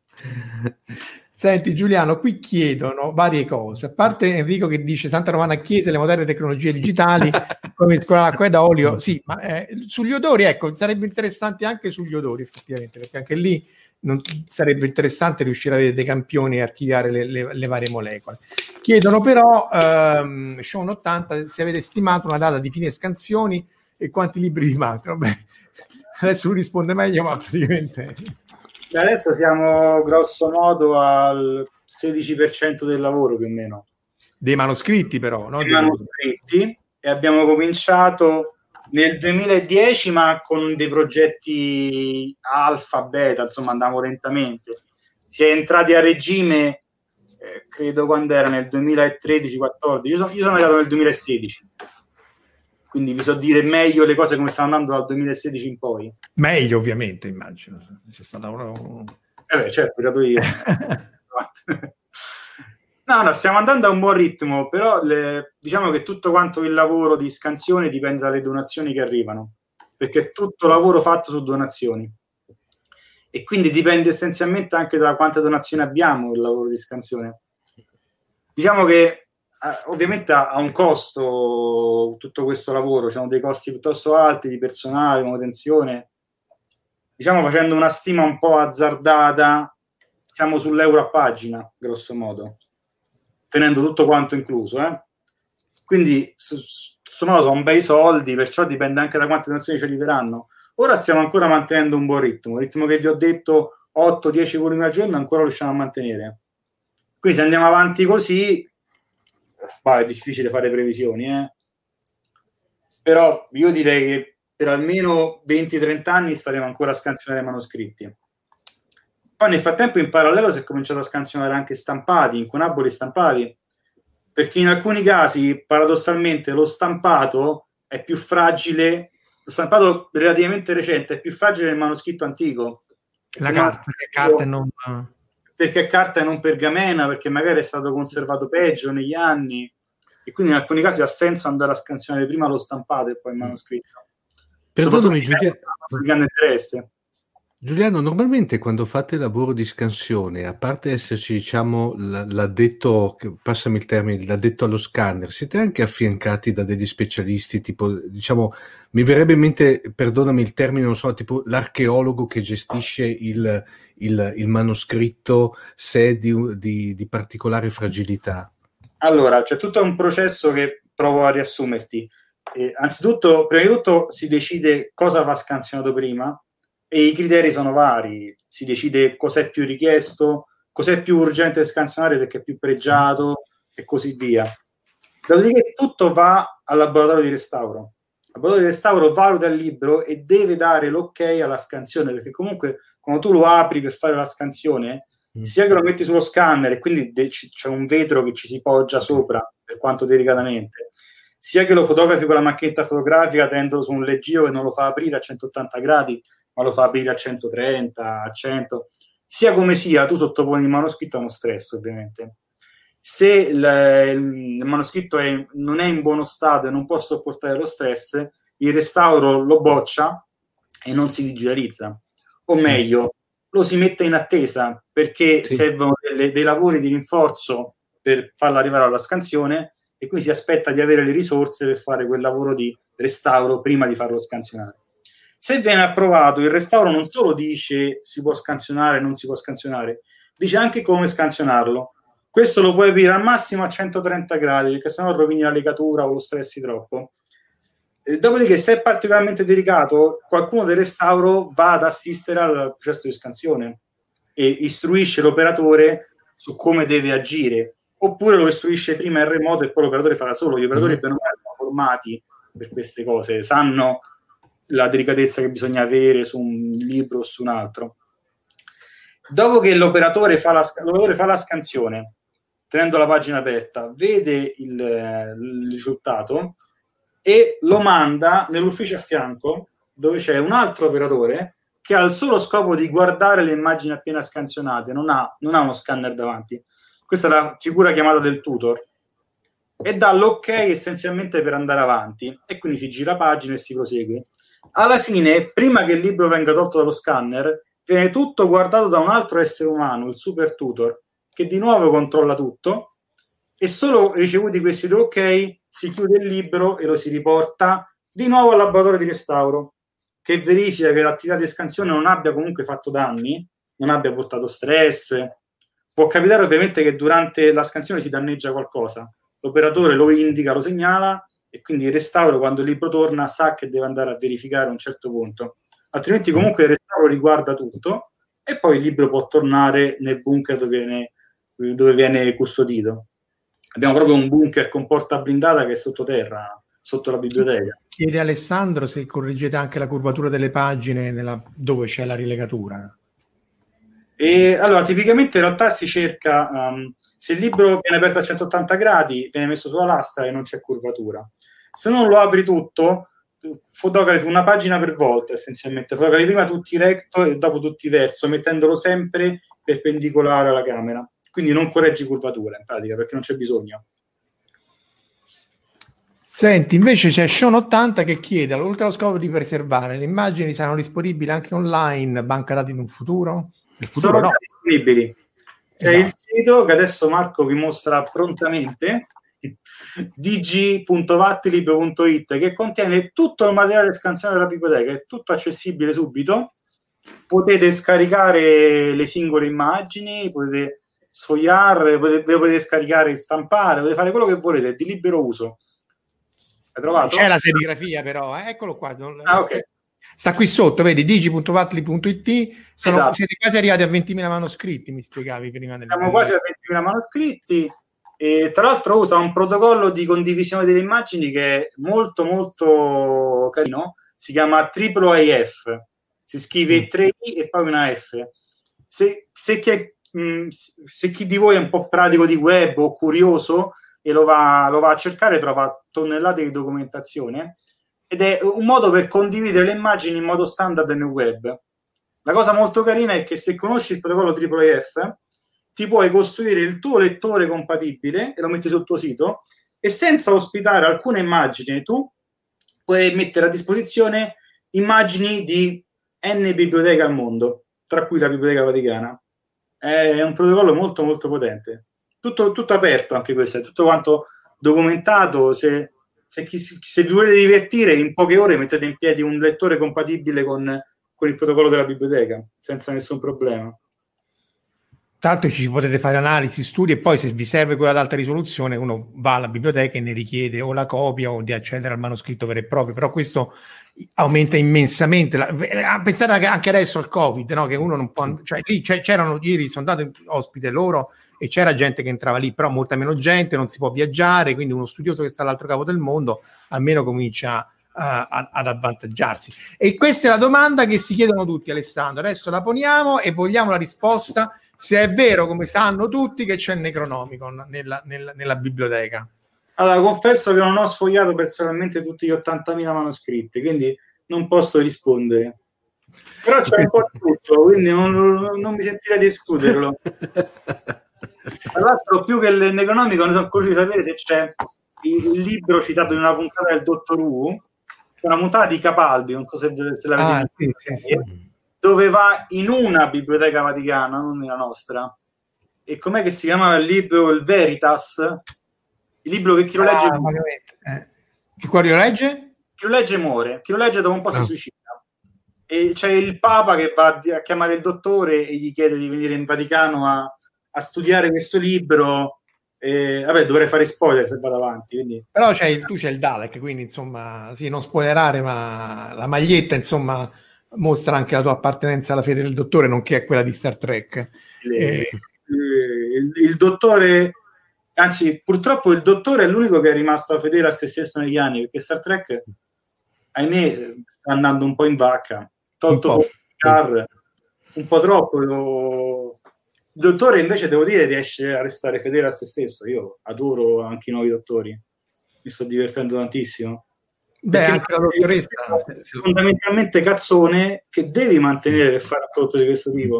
Senti Giuliano, qui chiedono varie cose, a parte Enrico che dice Santa Romana Chiesa e le moderne tecnologie digitali come mescolare l'acqua ed olio, sì, ma eh, sugli odori, ecco, sarebbe interessante anche sugli odori effettivamente, perché anche lì non sarebbe interessante riuscire a avere dei campioni e archiviare le, le, le varie molecole. Chiedono però ehm, Sean ottanta se avete stimato una data di fine scansioni e quanti libri vi mancano. Beh, adesso lui risponde meglio, ma praticamente adesso siamo grosso modo al sedici per cento del lavoro più o meno dei manoscritti, però no? dei manoscritti, e abbiamo cominciato nel duemiladieci, ma con dei progetti alfa, beta, insomma andavamo lentamente. Si è entrati a regime, eh, credo quando era nel duemilatredici quattordici, io sono, io sono arrivato nel duemilasedici. quindi vi so dire meglio le cose come stanno andando dal duemilasedici in poi. Meglio, ovviamente, immagino. C'è stata una... Eh beh, certo, dato io. No, no, stiamo andando a un buon ritmo, però le, diciamo che tutto quanto il lavoro di scansione dipende dalle donazioni che arrivano, perché è tutto lavoro fatto su donazioni. E quindi dipende essenzialmente anche da quante donazioni abbiamo il lavoro di scansione. Diciamo che eh, ovviamente ha, ha un costo tutto questo lavoro, ci sono dei costi piuttosto alti di personale, manutenzione. Diciamo, facendo una stima un po' azzardata, siamo sull'euro a pagina, grosso modo, tenendo tutto quanto incluso. Eh? Quindi sono, sono bei soldi, perciò dipende anche da quante donazioni ci arriveranno. Ora stiamo ancora mantenendo un buon ritmo, il ritmo che vi ho detto, otto dieci volumi al giorno, ancora lo riusciamo a mantenere. Quindi se andiamo avanti così, bah, è difficile fare previsioni, eh? Però io direi che per almeno venti trenta anni staremo ancora a scansionare manoscritti. Poi nel frattempo in parallelo si è cominciato a scansionare anche stampati, incunaboli stampati, perché in alcuni casi paradossalmente lo stampato è più fragile, lo stampato relativamente recente è più fragile del manoscritto antico. La carta, perché carta e non... perché è carta e non pergamena, perché magari è stato conservato peggio negli anni, e quindi in alcuni casi ha senso andare a scansionare prima lo stampato e poi il manoscritto. Perdonami, Giulia... grande interesse. Giuliano, normalmente quando fate lavoro di scansione, a parte esserci, diciamo, l'addetto, passami il termine, l'addetto allo scanner, siete anche affiancati da degli specialisti, tipo, diciamo, mi verrebbe in mente, perdonami il termine, non so, tipo l'archeologo che gestisce il, il, il manoscritto se è di, di, di particolare fragilità? Allora, c'è tutto un processo che provo a riassumerti. Eh, anzitutto, prima di tutto si decide cosa va scansionato prima, e i criteri sono vari, si decide cos'è più richiesto, cos'è più urgente scansionare perché è più pregiato e così via. Dopodiché tutto va al laboratorio di restauro. Il laboratorio di restauro valuta il libro e deve dare l'ok alla scansione, perché comunque quando tu lo apri per fare la scansione, mm. sia che lo metti sullo scanner e quindi de- c'è un vetro che ci si poggia sopra, per quanto delicatamente, sia che lo fotografi con la macchinetta fotografica tenendolo su un leggio che non lo fa aprire a centottanta gradi, ma lo fa aprire a centotrenta, a cento, sia come sia, tu sottoponi il manoscritto a uno stress, ovviamente. Se il, il manoscritto è, non è in buono stato e non può sopportare lo stress, il restauro lo boccia e non si digitalizza. O meglio, lo si mette in attesa, perché sì. servono delle, dei lavori di rinforzo per farlo arrivare alla scansione, e quindi si aspetta di avere le risorse per fare quel lavoro di restauro prima di farlo scansionare. Se viene approvato, il restauro non solo dice si può scansionare, non si può scansionare, dice anche come scansionarlo. Questo lo puoi aprire al massimo a centotrenta gradi, perché sennò rovini la legatura o lo stressi troppo. E dopodiché, se è particolarmente delicato, qualcuno del restauro va ad assistere al processo di scansione e istruisce l'operatore su come deve agire, oppure lo istruisce prima in remoto e poi l'operatore fa da solo. Gli operatori mm-hmm. sono formati per queste cose, sanno la delicatezza che bisogna avere su un libro o su un altro. Dopo che l'operatore fa la, l'operatore fa la scansione, tenendo la pagina aperta, vede il, il risultato e lo manda nell'ufficio a fianco, dove c'è un altro operatore che ha il solo scopo di guardare le immagini appena scansionate, non ha, non ha uno scanner davanti. Questa è la figura chiamata del tutor, e dà l'ok essenzialmente per andare avanti, e quindi si gira pagina e si prosegue. Alla fine, prima che il libro venga tolto dallo scanner, viene tutto guardato da un altro essere umano, il super tutor, che di nuovo controlla tutto, e solo ricevuti questi due ok si chiude il libro e lo si riporta di nuovo al laboratorio di restauro, che verifica che l'attività di scansione non abbia comunque fatto danni, non abbia portato stress. Può capitare ovviamente che durante la scansione si danneggia qualcosa, l'operatore lo indica, lo segnala, e quindi il restauro, quando il libro torna, sa che deve andare a verificare a un certo punto, altrimenti comunque il restauro riguarda tutto e poi il libro può tornare nel bunker dove viene, dove viene custodito. Abbiamo proprio un bunker con porta blindata che è sottoterra, sotto la biblioteca. Chiede Alessandro se correggete anche la curvatura delle pagine nella, dove c'è la rilegatura. E allora, tipicamente in realtà si cerca, um, se il libro viene aperto a centottanta gradi, viene messo sulla lastra e non c'è curvatura. se non lo apri tutto, fotografi una pagina per volta essenzialmente, fotografi prima tutti recto e dopo tutti verso, mettendolo sempre perpendicolare alla camera, quindi non correggi curvatura in pratica perché non c'è bisogno. Senti, invece c'è Sean ottanta che chiede: oltre allo scopo di preservare, le immagini saranno disponibili anche online, banca dati in un futuro? Il futuro Sono no. disponibili. C'è Esatto. il sito che adesso Marco vi mostra prontamente, d g punto vattilib punto it, che contiene tutto il materiale di scansione della biblioteca, è tutto accessibile subito. Potete scaricare le singole immagini, potete sfogliarle, potete, potete scaricare e stampare, potete fare quello che volete, è di libero uso. Hai trovato? C'è la serigrafia però, eh? Eccolo qua. Non... Ah, ok. Sta qui sotto, vedi, d g punto vattilib punto it. Sono, Esatto. Siete quasi arrivati a ventimila manoscritti, mi spiegavi prima. Del... Siamo quasi a ventimila manoscritti. E tra l'altro usa un protocollo di condivisione delle immagini che è molto molto carino, si chiama Triple A F, si scrive tre I e poi una F. Se, se, chi è, mh, se chi di voi è un po' pratico di web o curioso e lo va, lo va a cercare, trova tonnellate di documentazione, ed è un modo per condividere le immagini in modo standard nel web. La cosa molto carina è che se conosci il protocollo Triple A F ti puoi costruire il tuo lettore compatibile e lo metti sul tuo sito, e senza ospitare alcune immagini tu puoi mettere a disposizione immagini di N biblioteche al mondo, tra cui la Biblioteca Vaticana. È un protocollo molto molto potente, tutto, tutto aperto, anche questo è tutto quanto documentato. Se, se, chi, se vi volete divertire, in poche ore mettete in piedi un lettore compatibile con, con il protocollo della biblioteca senza nessun problema. Tra l'altro ci potete fare analisi, studi, e poi se vi serve quella ad alta risoluzione uno va alla biblioteca e ne richiede o la copia o di accedere al manoscritto vero e proprio, però questo aumenta immensamente la... pensate anche adesso al Covid, no? Che uno non può, cioè lì c'erano, ieri sono andato ospite loro e c'era gente che entrava lì, però molta meno gente, non si può viaggiare, quindi uno studioso che sta all'altro capo del mondo almeno comincia a, a, ad avvantaggiarsi. E questa è la domanda che si chiedono tutti, Alessandro, adesso la poniamo e vogliamo la risposta, se è vero, come sanno tutti, che c'è il Necronomicon nella, nella, nella biblioteca. Allora, confesso che non ho sfogliato personalmente tutti gli ottantamila manoscritti, quindi non posso rispondere. Però c'è un po' di tutto, quindi non, non mi sentirei di escluderlo. Tra l'altro, più che il Necronomicon, sono curioso di sapere se c'è il libro citato in una puntata del Dottor Who, una puntata di Capaldi, non so se, se l'avete ah, visto, sì, sì, sì. dove va in una biblioteca vaticana, non nella nostra. E com'è che si chiamava il libro? Il Veritas? Il libro che chi lo legge ah, muore. Eh. Chi qua lo legge? Chi lo legge muore, chi lo legge dopo un po' ah. si suicida. E c'è il Papa che va a chiamare il dottore e gli chiede di venire in Vaticano a, a studiare questo libro. E, vabbè, dovrei fare spoiler se vado avanti, quindi... Però c'è il, tu c'è il Dalek, quindi insomma, sì, non spoilerare, ma la maglietta insomma mostra anche la tua appartenenza alla fede del dottore, nonché a quella di Star Trek. Le, eh. il, il dottore, anzi purtroppo il dottore è l'unico che è rimasto fedele a se stesso negli anni, perché Star Trek, ahimè, sta andando un po' in vacca, tolto un po', un po' troppo. Lo... il dottore invece, devo dire, riesce a restare fedele a se stesso. Io adoro anche i nuovi dottori, mi sto divertendo tantissimo. Beh, anche la dottoressa è fondamentalmente cazzone che devi mantenere per fare un prodotto di questo tipo.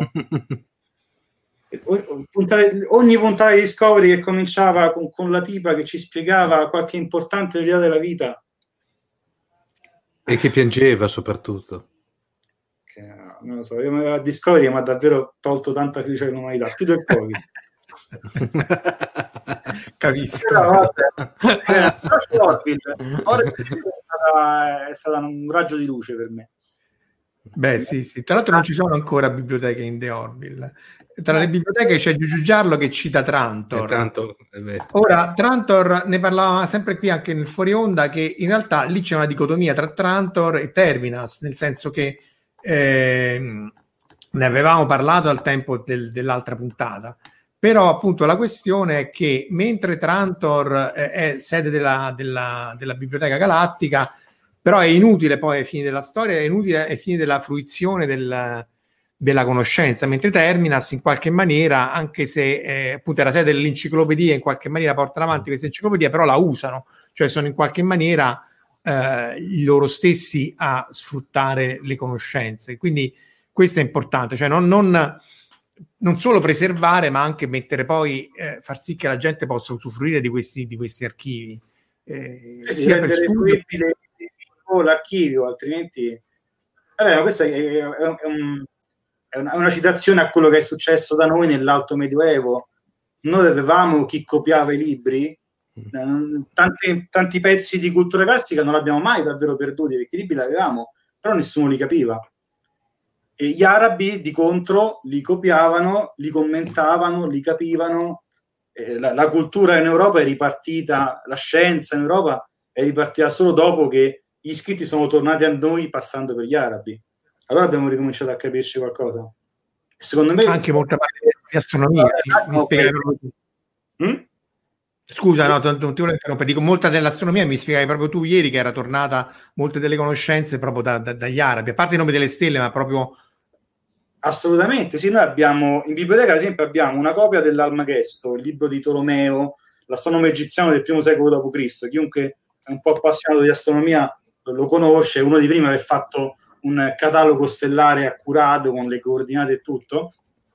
Ogni puntata di Discovery che cominciava con, con la tipa che ci spiegava qualche importante verità della vita e che piangeva soprattutto, che, non lo so, io, a Discovery mi ha davvero tolto tanta fiducia nell'umanità, più del Covid. Capisco. Però, vabbè, eh, Orville, Orville è, stata, è stata un raggio di luce per me. Beh, sì, sì. Tra l'altro non ci sono ancora biblioteche in The Orville. Tra le biblioteche c'è Giugiu Giarlo che cita Trantor. Trantor Ora, Trantor, ne parlavamo sempre qui anche nel fuori onda, che in realtà lì c'è una dicotomia tra Trantor e Terminas, nel senso che eh, ne avevamo parlato al tempo del, dell'altra puntata. Però appunto la questione è che mentre Trantor eh, è sede della, della, della Biblioteca Galattica, però è inutile poi ai fini della storia, è inutile ai fini della fruizione del, della conoscenza, mentre Terminas in qualche maniera, anche se eh, appunto era sede dell'enciclopedia, in qualche maniera portano avanti questa enciclopedia, però la usano, cioè sono in qualche maniera eh, loro stessi a sfruttare le conoscenze. Quindi questo è importante, cioè non, non, non solo preservare, ma anche mettere poi, eh, far sì che la gente possa usufruire di questi, di questi archivi. Eh, sì, sia rendere per fruibile l'archivio, altrimenti... Vabbè, ma questa è, è, è, un, è, una, è una citazione a quello che è successo da noi nell'Alto Medioevo. Noi avevamo chi copiava i libri, tanti, tanti pezzi di cultura classica non l'abbiamo mai davvero perduti, perché i libri li avevamo, però nessuno li capiva. E gli arabi, di contro, li copiavano, li commentavano, li capivano. Eh, la, la cultura in Europa è ripartita, la scienza in Europa è ripartita solo dopo che gli iscritti sono tornati a noi passando per gli arabi. Allora abbiamo ricominciato a capirci qualcosa. Secondo me... Anche molta parte di astronomia. Mi, mi spiegavi proprio tu. Mm? Scusa, no, non ti volevo interrompere. Dico, molta dell'astronomia mi spiegavi proprio tu ieri che era tornata molte delle conoscenze proprio da, da, dagli arabi, a parte il nome delle stelle, ma proprio... Assolutamente, sì. Noi abbiamo, in biblioteca ad esempio, abbiamo una copia dell'Almagesto, il libro di Tolomeo, l'astronomo egiziano del primo secolo dopo Cristo. Chiunque è un po' appassionato di astronomia lo conosce, uno di prima aver fatto un catalogo stellare accurato con le coordinate e tutto,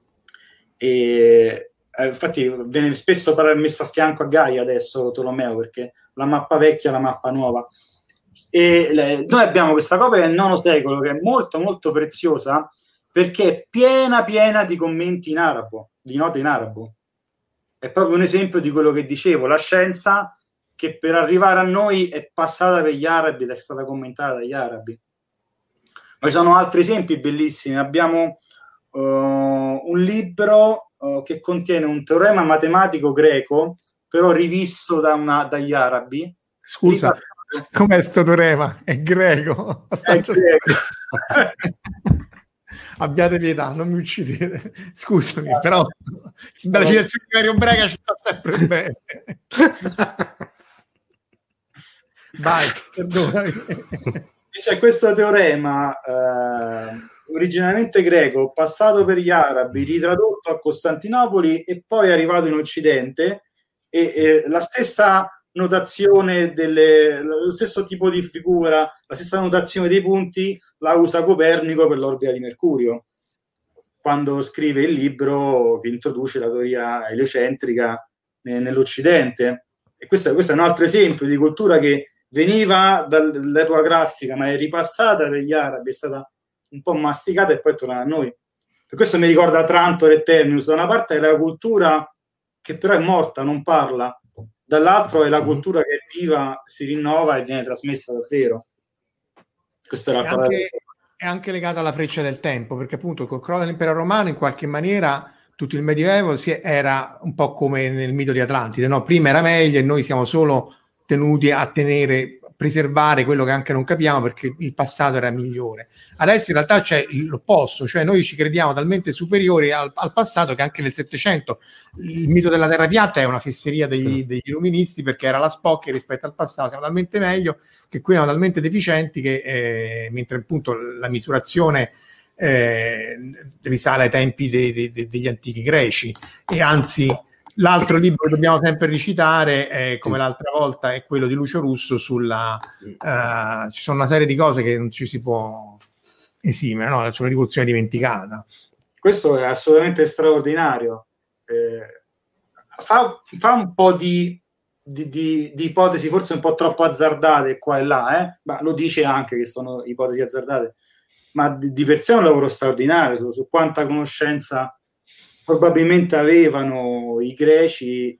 e eh, infatti viene spesso messo a fianco a Gaia adesso Tolomeo, perché la mappa vecchia e la mappa nuova, e le, noi abbiamo questa copia del nono secolo che è molto molto preziosa perché è piena piena di commenti in arabo, di note in arabo. È proprio un esempio di quello che dicevo, la scienza che per arrivare a noi è passata per gli arabi ed è stata commentata dagli arabi. Ma ci sono altri esempi bellissimi. Abbiamo uh, un libro uh, che contiene un teorema matematico greco, però rivisto da una, dagli arabi. Scusa, Riparto... com'è sto teorema? È greco? È greco. Abbiate pietà, non mi uccidete. Scusami, no, però dalla citazione di Mario Brega ci sta sempre bene. Vai, perdonami. C'è questo teorema eh, originariamente greco, passato per gli arabi, ritradotto a Costantinopoli e poi arrivato in Occidente, e, e la stessa notazione delle, lo stesso tipo di figura, la stessa notazione dei punti la usa Copernico per l'orbita di Mercurio, quando scrive il libro che introduce la teoria eliocentrica nell'Occidente. E questo, questo è un altro esempio di cultura che veniva dall'epoca classica, ma è ripassata per gli arabi, è stata un po' masticata e poi è tornata a noi. Per questo mi ricorda Trantor e Terminus. Da una parte è la cultura che però è morta, non parla, dall'altro è la cultura che è viva, si rinnova e viene trasmessa davvero. Questo era è, anche, è anche legato alla freccia del tempo, perché appunto col crollo dell'impero romano in qualche maniera tutto il Medioevo si era un po' come nel mito di Atlantide, no? Prima era meglio e noi siamo solo tenuti a tenere, preservare quello che anche non capiamo perché il passato era migliore. Adesso in realtà c'è l'opposto, cioè noi ci crediamo talmente superiori al, al passato che anche nel Settecento il mito della terra piatta è una fesseria degli, degli illuministi, perché era la Spock rispetto al passato, siamo talmente meglio che qui erano talmente deficienti che eh, mentre appunto la misurazione eh, risale ai tempi de, de, de, degli antichi greci, e anzi l'altro libro che dobbiamo sempre recitare, è, come l'altra volta, è quello di Lucio Russo sulla... Uh, ci sono una serie di cose che non ci si può esimere, no? Sulla rivoluzione dimenticata. Questo è assolutamente straordinario. Eh, fa, fa un po' di, di, di, di ipotesi forse un po' troppo azzardate qua e là, eh? Ma lo dice anche che sono ipotesi azzardate, ma di, di per sé è un lavoro straordinario su, su quanta conoscenza probabilmente avevano i greci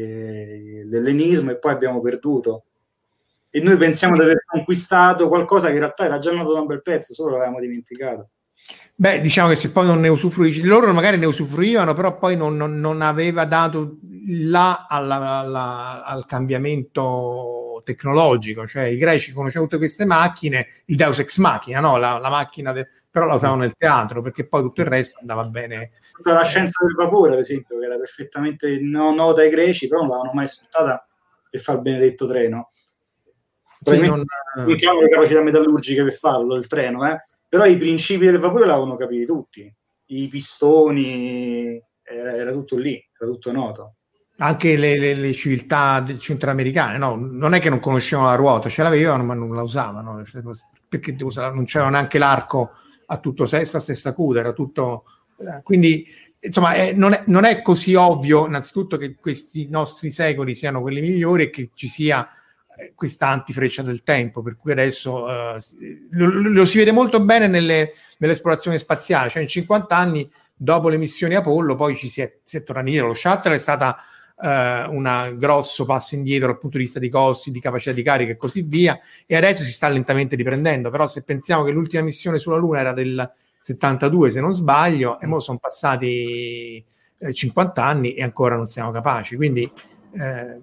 e l'ellenismo e poi abbiamo perduto, e noi pensiamo di aver conquistato qualcosa che in realtà era già nato da un bel pezzo, solo l'avevamo dimenticato. Beh, diciamo che se poi non ne usufruisci, loro magari ne usufruivano, però poi non, non, non aveva dato là alla, alla, al cambiamento tecnologico, cioè i greci conoscevano tutte queste macchine, il Deus ex machina, no? la, la macchina de, però la usavano nel teatro, perché poi tutto il resto andava bene. Tutta la scienza del vapore, ad esempio, che era perfettamente no, nota ai greci, però non l'avevano mai sfruttata per fare il benedetto treno. Probabilmente non abbiamo le capacità metallurgiche per farlo, il treno, eh? Però i principi del vapore l'avevano capiti tutti, i pistoni, era, era tutto lì, era tutto noto. Anche le, le, le civiltà centroamericane, no? Non è che non conoscevano la ruota, ce l'avevano ma non la usavano, perché non c'era neanche l'arco a tutto sesto, a sesta cuda, era tutto... Quindi, insomma, è, non, è, non è così ovvio, innanzitutto, che questi nostri secoli siano quelli migliori e che ci sia eh, questa antifreccia del tempo, per cui adesso eh, lo, lo si vede molto bene nelle, nell'esplorazione spaziale, cioè in cinquanta anni dopo le missioni Apollo poi ci si è, si è tornati indietro. Lo shuttle è stata Uh, un grosso passo indietro dal punto di vista di costi, di capacità di carica e così via, e adesso si sta lentamente riprendendo. Però se pensiamo che l'ultima missione sulla Luna era del settantadue, se non sbaglio, e ora sono passati eh, cinquanta anni e ancora non siamo capaci, quindi eh,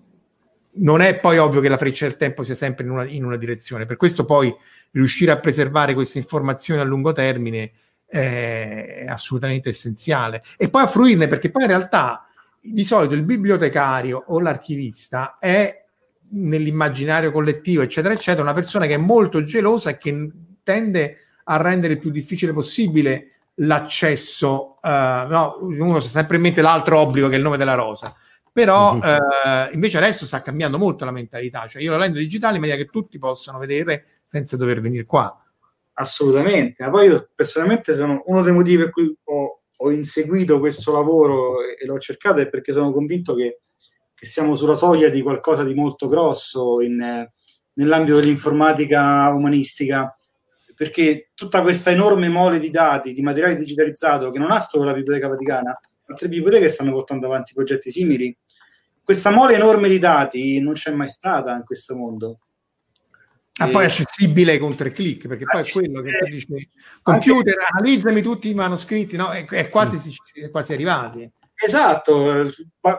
non è poi ovvio che la freccia del tempo sia sempre in una, in una direzione. Per questo poi riuscire a preservare queste informazioni a lungo termine eh, è assolutamente essenziale, e poi a fruirne, perché poi in realtà di solito il bibliotecario o l'archivista è, nell'immaginario collettivo eccetera eccetera, una persona che è molto gelosa e che tende a rendere il più difficile possibile l'accesso, uh, no, uno sa sempre in mente l'altro obbligo che è il nome della rosa, però uh, invece adesso sta cambiando molto la mentalità, cioè io lo rendo digitale in maniera che tutti possano vedere senza dover venire qua. Assolutamente, ma poi io personalmente sono uno dei motivi per cui ho ho inseguito questo lavoro e l'ho cercato è perché sono convinto che, che siamo sulla soglia di qualcosa di molto grosso in, nell'ambito dell'informatica umanistica, perché tutta questa enorme mole di dati, di materiale digitalizzato, che non ha solo la Biblioteca Vaticana, altre biblioteche stanno portando avanti progetti simili, questa mole enorme di dati non c'è mai stata in questo mondo. Ah, e poi è accessibile con tre clic, perché poi è quello che tu dici, computer, anche, analizzami tutti i manoscritti, no? È, è quasi, mm. è quasi arrivati. Esatto,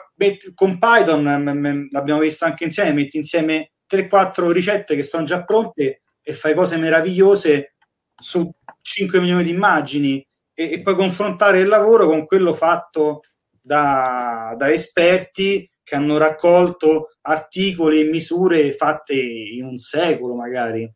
con Python m- l'abbiamo visto anche insieme, metti insieme tre quattro ricette che sono già pronte e fai cose meravigliose su cinque milioni di immagini, e, e puoi confrontare il lavoro con quello fatto da, da esperti che hanno raccolto articoli e misure fatte in un secolo magari,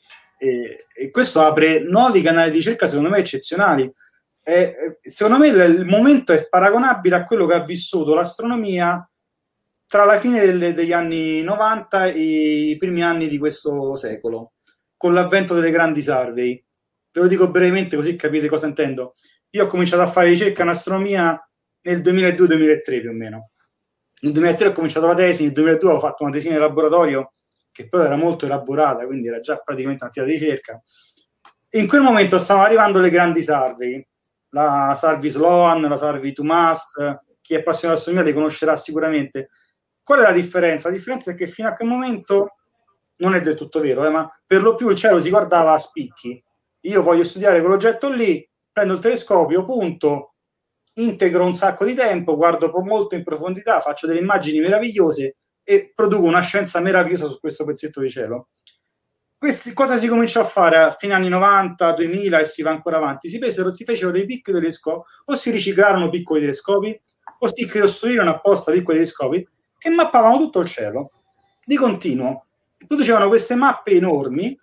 e, e questo apre nuovi canali di ricerca secondo me eccezionali. E, secondo me il, il momento è paragonabile a quello che ha vissuto l'astronomia tra la fine delle, degli anni novanta e i primi anni di questo secolo, con l'avvento delle grandi survey. Ve lo dico brevemente così capite cosa intendo. Io ho cominciato a fare ricerca in astronomia nel duemiladue duemilatré più o meno. Nel duemilatré ho cominciato la tesi, nel duemiladue ho fatto una tesina di laboratorio che poi era molto elaborata, quindi era già praticamente un'attività di ricerca. E in quel momento stavano arrivando le grandi survey, la survey Sloan, la survey Dumas, chi è appassionato di astronomia le conoscerà sicuramente. Qual è la differenza? La differenza è che fino a quel momento, non è del tutto vero, eh, ma per lo più il cielo si guardava a spicchi. Io voglio studiare quell'oggetto lì, prendo il telescopio, punto, integro un sacco di tempo, guardo molto in profondità, faccio delle immagini meravigliose e produco una scienza meravigliosa su questo pezzetto di cielo. Questi, cosa si cominciò a fare a fine anni novanta, duemila e si va ancora avanti? Si presero, si fecero dei piccoli telescopi, o si riciclarono piccoli telescopi, o si costruirono apposta piccoli telescopi che mappavano tutto il cielo di continuo, producevano queste mappe enormi,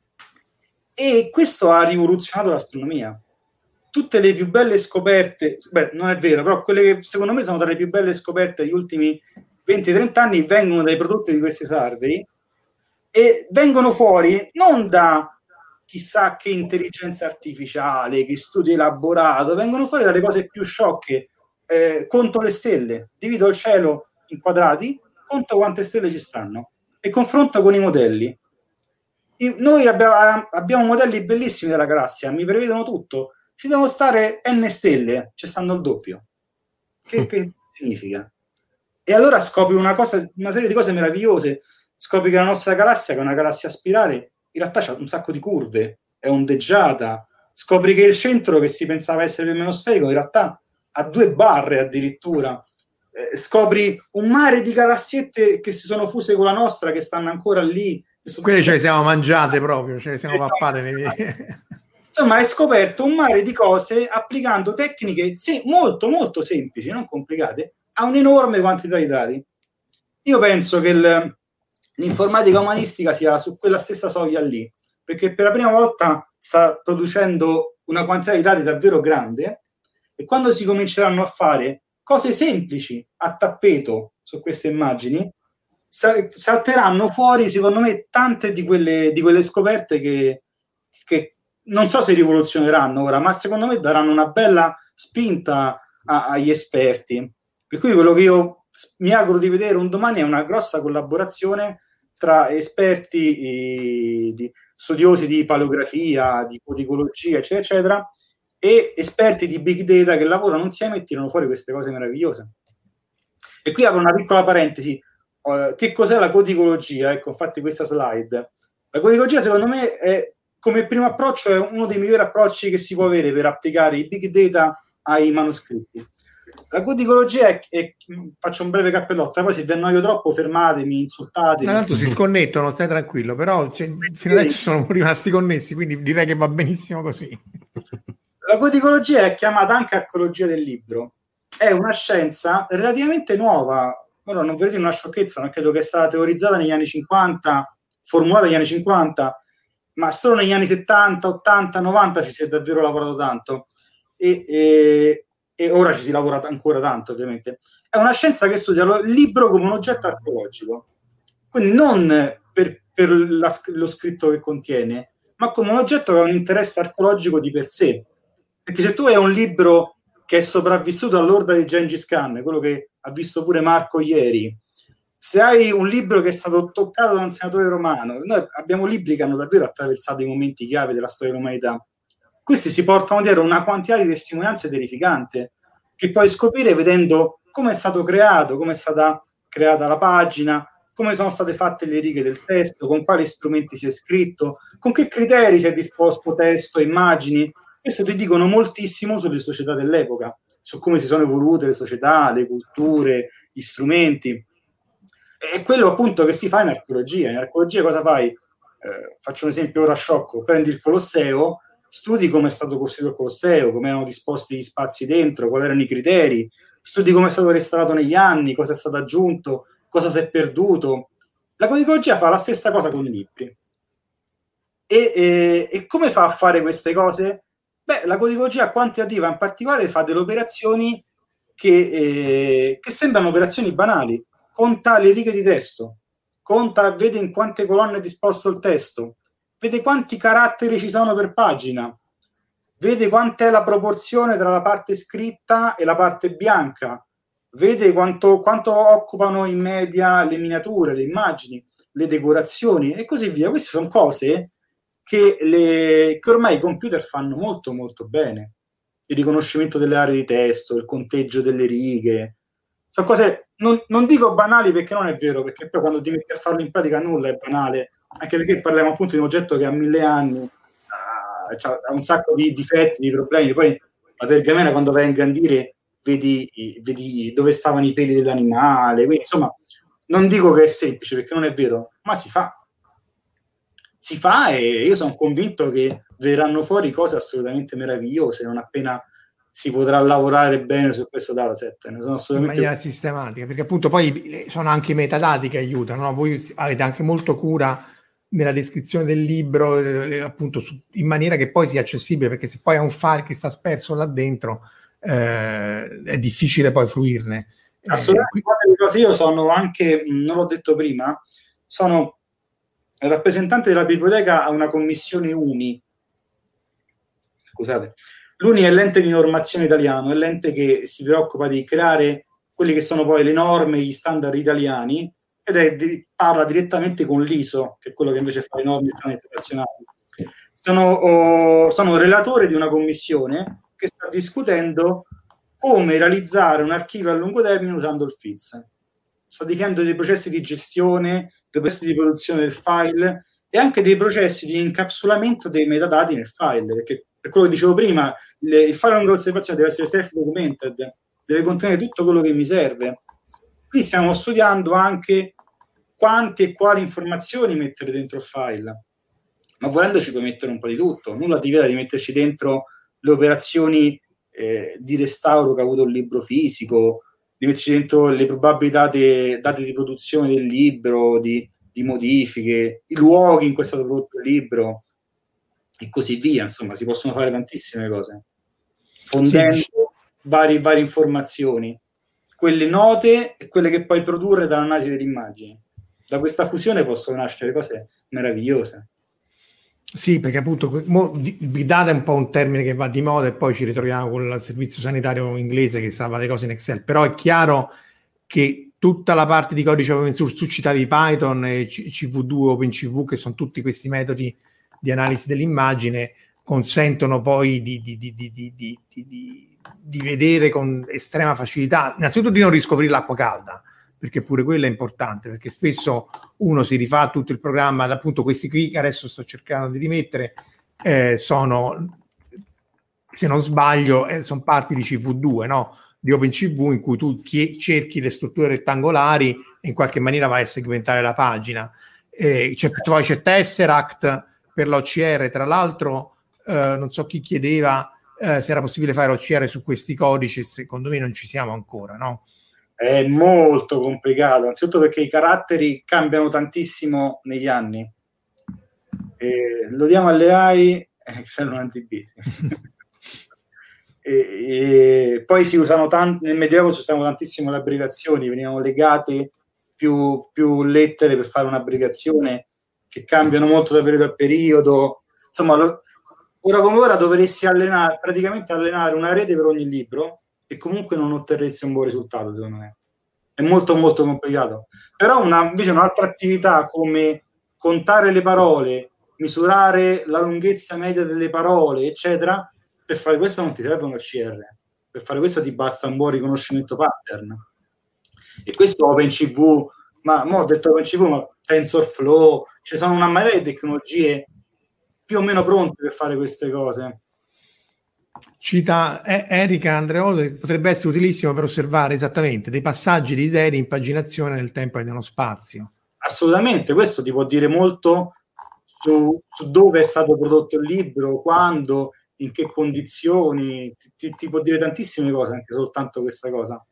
e questo ha rivoluzionato l'astronomia. Tutte le più belle scoperte, beh, non è vero, però quelle che secondo me sono tra le più belle scoperte degli ultimi venti trenta anni vengono dai prodotti di questi survey, e vengono fuori non da chissà che intelligenza artificiale, che studio elaborato, vengono fuori dalle cose più sciocche. Eh, conto le stelle, divido il cielo in quadrati, conto quante stelle ci stanno e confronto con i modelli. I, noi abbiamo, abbiamo modelli bellissimi della galassia, mi prevedono tutto, ci devono stare n stelle, ci stanno il doppio. Che, che significa? E allora scopri una cosa, una serie di cose meravigliose. Scopri che la nostra galassia, che è una galassia a spirale, in realtà c'ha un sacco di curve, è ondeggiata. Scopri che il centro, che si pensava essere più o meno sferico, in realtà ha due barre addirittura. Eh, scopri un mare di galassiette che si sono fuse con la nostra, che stanno ancora lì. Quelle ce le siamo mangiate proprio, ce le siamo pappate nei miei... Insomma, hai scoperto un mare di cose applicando tecniche sì, molto molto semplici, non complicate, a un'enorme quantità di dati. Io penso che il, l'informatica umanistica sia su quella stessa soglia lì, perché per la prima volta sta producendo una quantità di dati davvero grande, e quando si cominceranno a fare cose semplici a tappeto su queste immagini, sa- salteranno fuori, secondo me, tante di quelle, di quelle scoperte che, che non so se rivoluzioneranno ora, ma secondo me daranno una bella spinta a- agli esperti. Per cui quello che io mi auguro di vedere un domani è una grossa collaborazione tra esperti eh, di, studiosi di paleografia, di codicologia, eccetera, eccetera, e esperti di big data che lavorano insieme e tirano fuori queste cose meravigliose. E qui apro una piccola parentesi. Uh, che cos'è la codicologia? Ecco, infatti questa slide. La codicologia, secondo me, è, come primo approccio, è uno dei migliori approcci che si può avere per applicare i big data ai manoscritti. La codicologia è, è faccio un breve cappellotto, poi se vi annoio troppo fermatemi, insultate. Tanto si sconnettono, stai tranquillo, però cioè, fino adesso sono rimasti connessi, quindi direi che va benissimo così. La codicologia è chiamata anche archeologia del libro. È una scienza relativamente nuova. Ora non vedete una sciocchezza, non credo che è stata teorizzata negli anni cinquanta, formulata negli anni cinquanta, ma solo negli anni settanta, ottanta, novanta ci si è davvero lavorato tanto. E, e, e ora ci si lavora ancora tanto, ovviamente. È una scienza che studia lo, il libro come un oggetto archeologico, quindi non per, per la, lo scritto che contiene, ma come un oggetto che ha un interesse archeologico di per sé. Perché se tu hai un libro che è sopravvissuto all'orda di Gengis Khan, quello che ha visto pure Marco ieri, se hai un libro che è stato toccato da un senatore romano, noi abbiamo libri che hanno davvero attraversato i momenti chiave della storia dell'umanità. Questi si portano dietro una quantità di testimonianze terrificante che puoi scoprire vedendo come è stato creato, come è stata creata la pagina, come sono state fatte le righe del testo, con quali strumenti si è scritto, con che criteri si è disposto testo, immagini. Questo ti dicono moltissimo sulle società dell'epoca, su come si sono evolute le società, le culture, gli strumenti. È quello appunto che si fa in archeologia. In archeologia cosa fai? Eh, faccio un esempio ora sciocco. Prendi il Colosseo, studi come è stato costruito il Colosseo, come erano disposti gli spazi dentro, quali erano i criteri, studi come è stato restaurato negli anni, cosa è stato aggiunto, cosa si è perduto. La codicologia fa la stessa cosa con i libri. E, e, e come fa a fare queste cose? Beh, la codicologia quantitativa in particolare fa delle operazioni che, eh, che sembrano operazioni banali. Conta le righe di testo, conta, vede in quante colonne è disposto il testo, vede quanti caratteri ci sono per pagina, vede quant'è la proporzione tra la parte scritta e la parte bianca, vede quanto, quanto occupano in media le miniature, le immagini, le decorazioni e così via. Queste sono cose che, le, che ormai i computer fanno molto molto bene. Il riconoscimento delle aree di testo, il conteggio delle righe, sono cose, non, non dico banali perché non è vero, perché poi quando ti metti a farlo in pratica nulla è banale, anche perché parliamo appunto di un oggetto che ha mille anni, ha, cioè, ha un sacco di difetti, di problemi. Poi la pergamena quando vai a ingrandire vedi, vedi dove stavano i peli dell'animale, quindi insomma non dico che è semplice perché non è vero, ma si fa. Si fa e io sono convinto che verranno fuori cose assolutamente meravigliose non appena si potrà lavorare bene su questo dataset. Ne sono assolutamente... in maniera sistematica, perché appunto poi sono anche i metadati che aiutano, no? Voi avete anche molto cura nella descrizione del libro, eh, appunto su, in maniera che poi sia accessibile, perché se poi è un file che sta sperso là dentro eh, è difficile poi fruirne. Assolutamente. Eh, qui... Io sono anche, non l'ho detto prima, sono il rappresentante della biblioteca a una commissione U N I. Scusate. L'U N I è l'ente di normazione italiano, è l'ente che si preoccupa di creare quelli che sono poi le norme, gli standard italiani, ed è di, parla direttamente con l'I S O, che è quello che invece fa le norme internazionali. Sono, oh, sono relatore di una commissione che sta discutendo come realizzare un archivio a lungo termine usando il F I Z. Sta definendo dei processi di gestione, dei processi di produzione del file e anche dei processi di incapsulamento dei metadati nel file, perché per quello che dicevo prima, le, il file a lunga osservazione deve essere self-documented, deve contenere tutto quello che mi serve. Qui stiamo studiando anche quanti e quali informazioni mettere dentro il file, ma volendo ci puoi mettere un po' di tutto, nulla ti vieta di metterci dentro le operazioni eh, di restauro che ha avuto il libro fisico, di metterci dentro le probabili date, date di produzione del libro, di, di modifiche, i luoghi in cui è stato prodotto il libro, e così via. Insomma, si possono fare tantissime cose fondendo sì. vari, varie informazioni. quelle note e quelle che puoi produrre dall'analisi delle immagini. Da questa fusione possono nascere cose meravigliose. Sì, perché appunto mo, Big Data è un po' un termine che va di moda e poi ci ritroviamo con il servizio sanitario inglese che salva le cose in Excel, però è chiaro che tutta la parte di codice open source, tu citavi Python e C V due, OpenCV, che sono tutti questi metodi di analisi dell'immagine, consentono poi di, di, di, di, di, di, di, di vedere con estrema facilità, innanzitutto di non riscoprire l'acqua calda, perché pure quello è importante, perché spesso uno si rifà tutto il programma, appunto questi qui che adesso sto cercando di rimettere, eh, sono, se non sbaglio, eh, sono parti di C V due, no? Di OpenCV, in cui tu chie- cerchi le strutture rettangolari e in qualche maniera vai a segmentare la pagina. Eh, c'è, poi c'è Tesseract per l'O C R, tra l'altro eh, non so chi chiedeva eh, se era possibile fare l'O C R su questi codici, secondo me non ci siamo ancora, no? È molto complicato, anzitutto perché i caratteri cambiano tantissimo negli anni. E lo diamo alle A I, Excel non antibisi. e, e poi si usano tanto, nel Medioevo si usavano tantissimo le abbreviazioni, venivano legate più, più lettere per fare un'abbreviazione, che cambiano molto da periodo a periodo. Insomma, lo, ora come ora dovresti allenare, praticamente allenare una rete per ogni libro, e comunque non otterresti un buon risultato, secondo me. È molto molto complicato. Però una, invece un'altra attività come contare le parole, misurare la lunghezza media delle parole, eccetera, per fare questo non ti serve un O C R. Per fare questo ti basta un buon riconoscimento pattern. E questo OpenCV, ma mo ho detto OpenCV, ma TensorFlow, ci sono una marea di tecnologie più o meno pronte per fare queste cose. Cita eh, Erika Andreoli, potrebbe essere utilissimo per osservare esattamente dei passaggi di idee di impaginazione nel tempo e nello spazio. Assolutamente, questo ti può dire molto su, su dove è stato prodotto il libro, quando, in che condizioni, ti, ti, ti può dire tantissime cose, anche soltanto questa cosa.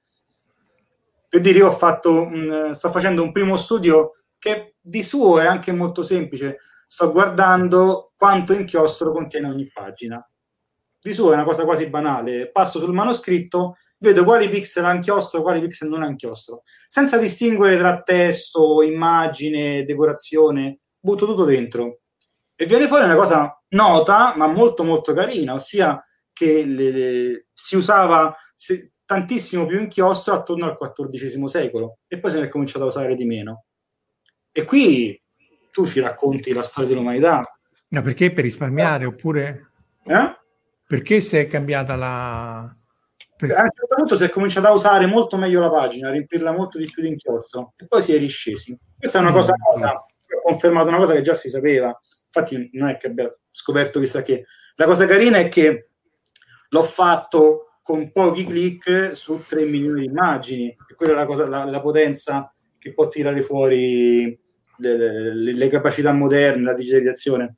Per dire, io ho fatto un, sto facendo un primo studio che di suo è anche molto semplice, sto guardando quanto inchiostro contiene ogni pagina. Di suo è una cosa quasi banale, passo sul manoscritto, vedo quali pixel ha inchiostro, quali pixel non ha inchiostro, senza distinguere tra testo, immagine, decorazione, butto tutto dentro. E viene fuori una cosa nota, ma molto molto carina, ossia che le, le, si usava se, tantissimo più inchiostro attorno al quattordicesimo secolo, e poi se ne è cominciato a usare di meno. E qui tu ci racconti la storia dell'umanità. No, perché per risparmiare, oppure... Eh? Perché si è cambiata la... Per... A un certo punto si è cominciato a usare molto meglio la pagina, a riempirla molto di più di inchiostro, e poi si è riscesi. Questa è una cosa nuova, ho confermato una cosa che già si sapeva, infatti non è che abbia scoperto chissà che. La cosa carina è che l'ho fatto con pochi click su tre milioni di immagini, e quella è la, cosa, la, la potenza che può tirare fuori le, le, le capacità moderne, la digitalizzazione.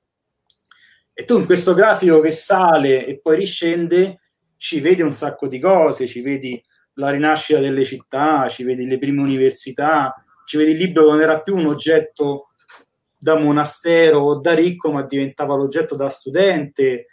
E tu in questo grafico che sale e poi riscende ci vedi un sacco di cose, ci vedi la rinascita delle città, ci vedi le prime università, ci vedi il libro che non era più un oggetto da monastero o da ricco, ma diventava l'oggetto da studente,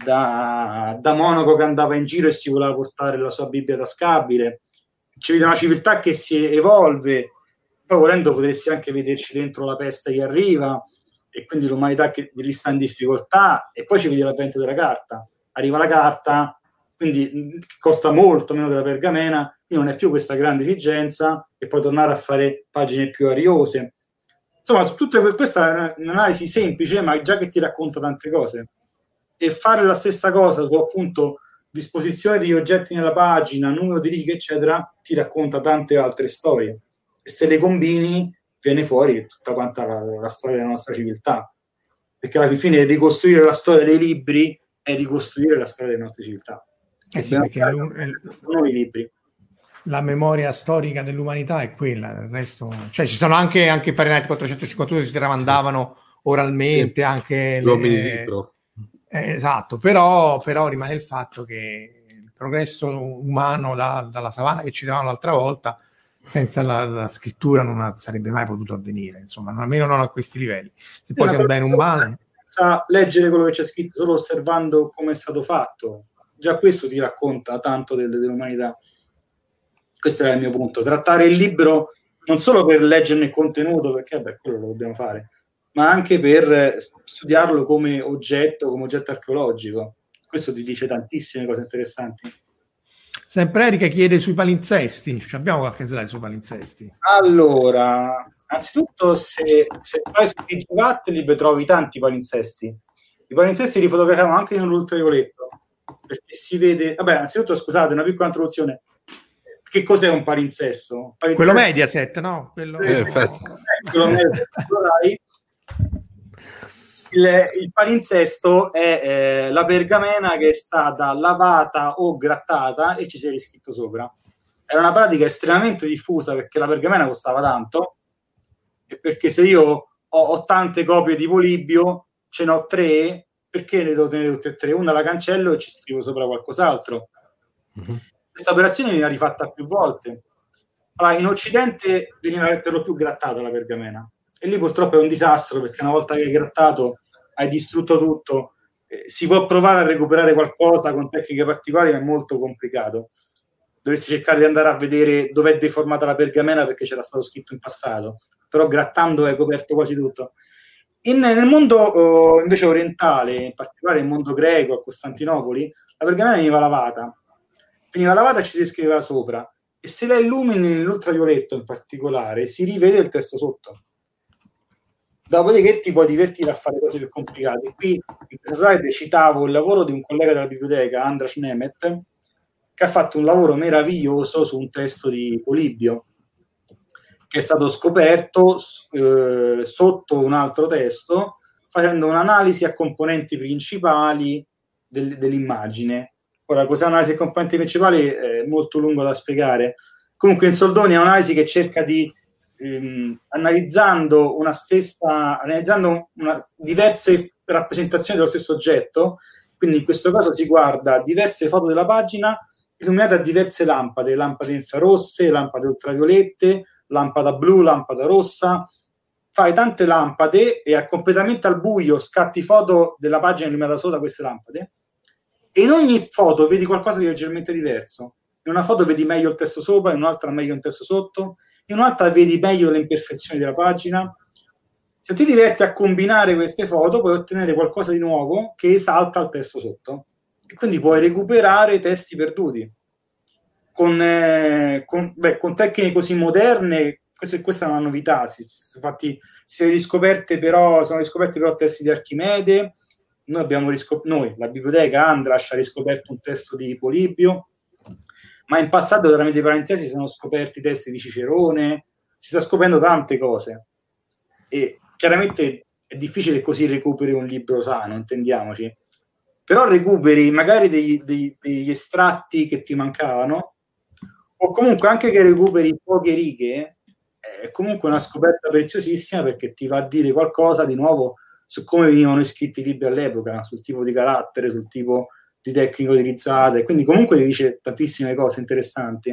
da, da monaco che andava in giro e si voleva portare la sua Bibbia tascabile. Ci vedi una civiltà che si evolve, poi volendo potresti anche vederci dentro la peste che arriva, e quindi l'umanità che sta in difficoltà, e poi ci vedi l'avvento della carta. Arriva la carta, quindi costa molto meno della pergamena, quindi non è più questa grande esigenza, e puoi tornare a fare pagine più ariose. Insomma, tutta questa è un'analisi semplice, ma già che ti racconta tante cose. E fare la stessa cosa su, appunto, disposizione degli oggetti nella pagina, numero di righe, eccetera, ti racconta tante altre storie. E se le combini viene fuori tutta quanta la, la storia della nostra civiltà, perché alla fine ricostruire la storia dei libri è ricostruire la storia delle nostre civiltà. Eh sì, perché sono i libri. La memoria storica dell'umanità è quella, il resto, cioè ci sono anche, anche Fahrenheit quattrocentocinquantadue si tramandavano oralmente, sì, anche le, eh, esatto, però, però rimane il fatto che il progresso umano da, dalla savana che citavamo l'altra volta, senza la, la scrittura non sarebbe mai potuto avvenire, insomma, almeno non a questi livelli. Se poi sì, sia un bene o un male, sa leggere quello che c'è scritto solo osservando come è stato fatto, già questo ti racconta tanto del, dell'umanità. Questo era il mio punto, trattare il libro non solo per leggerne il contenuto, perché vabbè, quello lo dobbiamo fare, ma anche per studiarlo come oggetto, come oggetto archeologico. Questo ti dice tantissime cose interessanti. Sempre Erika chiede sui palinsesti. Abbiamo qualche slide sui palinsesti? Allora, anzitutto se, se vai su Digivatlib trovi tanti palinsesti. I palinsesti li fotografiamo anche nell'ultravioletto, perché si vede... Vabbè, anzitutto scusate, una piccola introduzione. Che cos'è un palinsesto? palinsesto... Quello Mediaset, no? Quello, eh, quello... quello Mediaset, Il, il palinsesto è eh, la pergamena che è stata lavata o grattata e ci si è riscritto sopra. Era una pratica estremamente diffusa perché la pergamena costava tanto e perché se io ho, ho tante copie di Polibio, ce ne ho tre, perché ne devo tenere tutte e tre? Una la cancello e ci scrivo sopra qualcos'altro. Mm-hmm. Questa operazione veniva rifatta più volte. Allora, in Occidente veniva per lo più grattata la pergamena. E lì purtroppo è un disastro perché una volta che hai grattato hai distrutto tutto. Eh, si può provare a recuperare qualcosa con tecniche particolari, ma è molto complicato. Dovresti cercare di andare a vedere dove è deformata la pergamena perché c'era stato scritto in passato, però grattando hai coperto quasi tutto. In, nel mondo oh, invece orientale, in particolare nel mondo greco, a Costantinopoli, la pergamena veniva lavata. Veniva lavata e ci si scriveva sopra. E se la illumini nell'ultravioletto in particolare, si rivede il testo sotto. Dopodiché ti puoi divertire a fare cose più complicate. Qui in questa slide citavo il lavoro di un collega della biblioteca, Andras Nemet, che ha fatto un lavoro meraviglioso su un testo di Polibio, che è stato scoperto eh, sotto un altro testo, facendo un'analisi a componenti principali del, dell'immagine. Ora, cos'è un'analisi a componenti principali? È molto lungo da spiegare. Comunque in soldoni è un'analisi che cerca di Ehm, analizzando una stessa analizzando una, diverse rappresentazioni dello stesso oggetto, quindi in questo caso si guarda diverse foto della pagina illuminate a diverse lampade, lampade infrarosse, lampade ultraviolette, lampada blu, lampada rossa, fai tante lampade e a completamente al buio scatti foto della pagina illuminata solo da queste lampade e in ogni foto vedi qualcosa di leggermente diverso. In una foto vedi meglio il testo sopra, in un'altra meglio il testo sotto, in un'altra vedi meglio le imperfezioni della pagina. Se ti diverti a combinare queste foto puoi ottenere qualcosa di nuovo che esalta il testo sotto e quindi puoi recuperare testi perduti con, eh, con, beh, con tecniche così moderne. Questa, questa è una novità. Si, si, infatti si sono riscoperte però sono riscoperti però testi di Archimede. Noi abbiamo riscop- noi la biblioteca Andras ha riscoperto un testo di Polibio, ma in passato tramite i palinsesti si sono scoperti testi di Cicerone, si sta scoprendo tante cose e chiaramente è difficile che così recuperi un libro sano, intendiamoci, però recuperi magari degli, degli, degli estratti che ti mancavano o comunque anche che recuperi poche righe, è comunque una scoperta preziosissima perché ti va a dire qualcosa di nuovo su come venivano scritti i libri all'epoca, sul tipo di carattere, sul tipo di tecniche utilizzate, quindi comunque ti dice tantissime cose interessanti.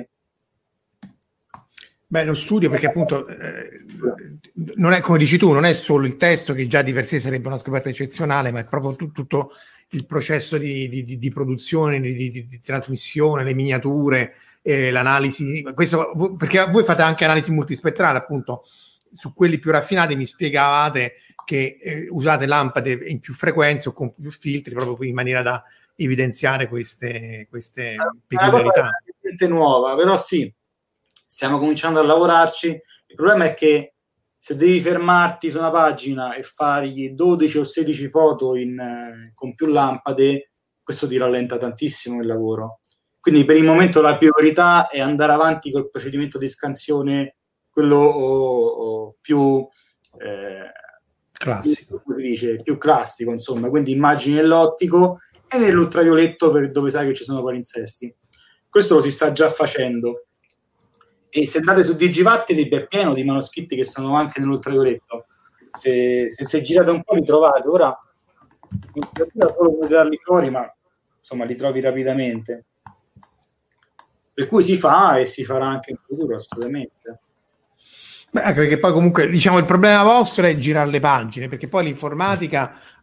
Beh, lo studio perché appunto eh, non è, come dici tu, non è solo il testo che già di per sé sarebbe una scoperta eccezionale, ma è proprio tu, tutto il processo di, di, di produzione, di, di, di trasmissione, le miniature, eh, l'analisi. Questo perché voi fate anche analisi multispettrale, appunto, su quelli più raffinati mi spiegavate che eh, usate lampade in più frequenze o con più filtri proprio in maniera da evidenziare queste, queste peculiarità. È una nuova, però sì, stiamo cominciando a lavorarci. Il problema è che se devi fermarti su una pagina e fargli dodici o sedici foto in, eh, con più lampade, questo ti rallenta tantissimo il lavoro. Quindi per il momento la priorità è andare avanti col procedimento di scansione, quello oh, oh, più eh, classico, più, dice, più classico, insomma, quindi immagini nell'ottico e nell'ultravioletto per dove sai che ci sono palinsesti. Questo lo si sta già facendo e se andate su Digivatlib è pieno di manoscritti che sono anche nell'ultravioletto. Se, se, se girate un po' li trovate. Ora non solo puoi darli fuori, ma insomma li trovi rapidamente, per cui si fa e si farà anche in futuro assolutamente. Beh, anche perché poi comunque diciamo il problema vostro è girare le pagine, perché poi l'informatica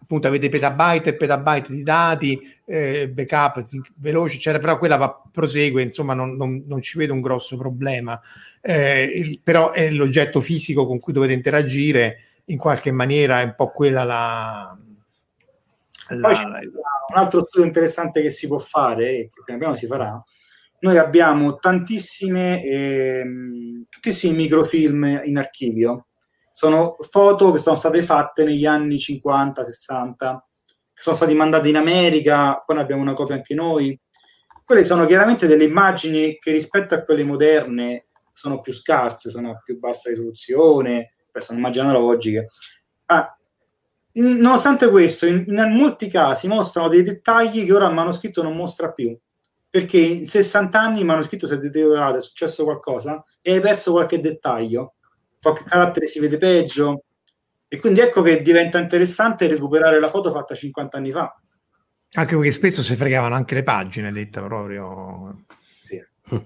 appunto avete petabyte e petabyte di dati, eh, backup sì, veloci, eccetera, però quella va, prosegue, insomma non, non, non ci vedo un grosso problema, eh, il, però è l'oggetto fisico con cui dovete interagire, in qualche maniera è un po' quella la... la, Poi c'è la un altro studio interessante che si può fare, e che piano piano si farà. Noi abbiamo tantissime, ehm, tantissimi microfilm in archivio. Sono foto che sono state fatte negli anni cinquanta sessanta, che sono stati mandati in America, poi ne abbiamo una copia anche noi. Quelle sono chiaramente delle immagini che rispetto a quelle moderne sono più scarse, sono a più bassa risoluzione, sono immagini analogiche. Ah, in, nonostante questo, in, in molti casi mostrano dei dettagli che ora il manoscritto non mostra più, perché in sessanta anni il manoscritto si è deteriorato, è successo qualcosa e hai perso qualche dettaglio, qualche carattere si vede peggio, e quindi ecco che diventa interessante recuperare la foto fatta cinquanta anni fa. Anche perché spesso si fregavano anche le pagine, detta proprio. Sì,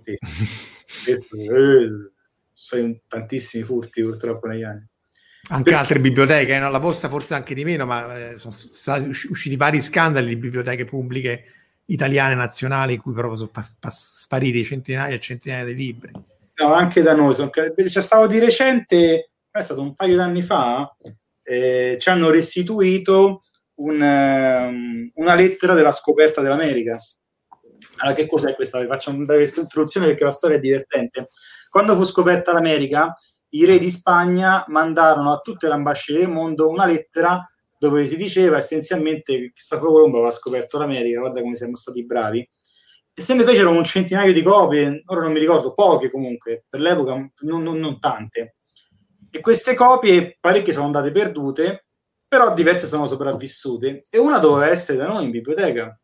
sì. eh, sono tantissimi furti purtroppo negli anni. Anche per... altre biblioteche, eh, no? La Posta forse anche di meno, ma eh, sono stati usciti vari scandali di biblioteche pubbliche italiane nazionali in cui proprio sono pa- pa- spariti centinaia e centinaia di libri. No, anche da noi. Sono... C'è stato di recente, è stato un paio d'anni fa, eh, ci hanno restituito un, um, una lettera della scoperta dell'America. Allora, che cos'è questa? Vi faccio una breve introduzione perché la storia è divertente. Quando fu scoperta l'America, i re di Spagna mandarono a tutte le ambasce del mondo una lettera dove si diceva essenzialmente che Cristoforo Colombo aveva scoperto l'America, guarda come siamo stati bravi, e se ne fecero un centinaio di copie, ora non mi ricordo, poche comunque, per l'epoca non, non, non tante, e queste copie parecchie sono andate perdute, però diverse sono sopravvissute, e una doveva essere da noi in biblioteca,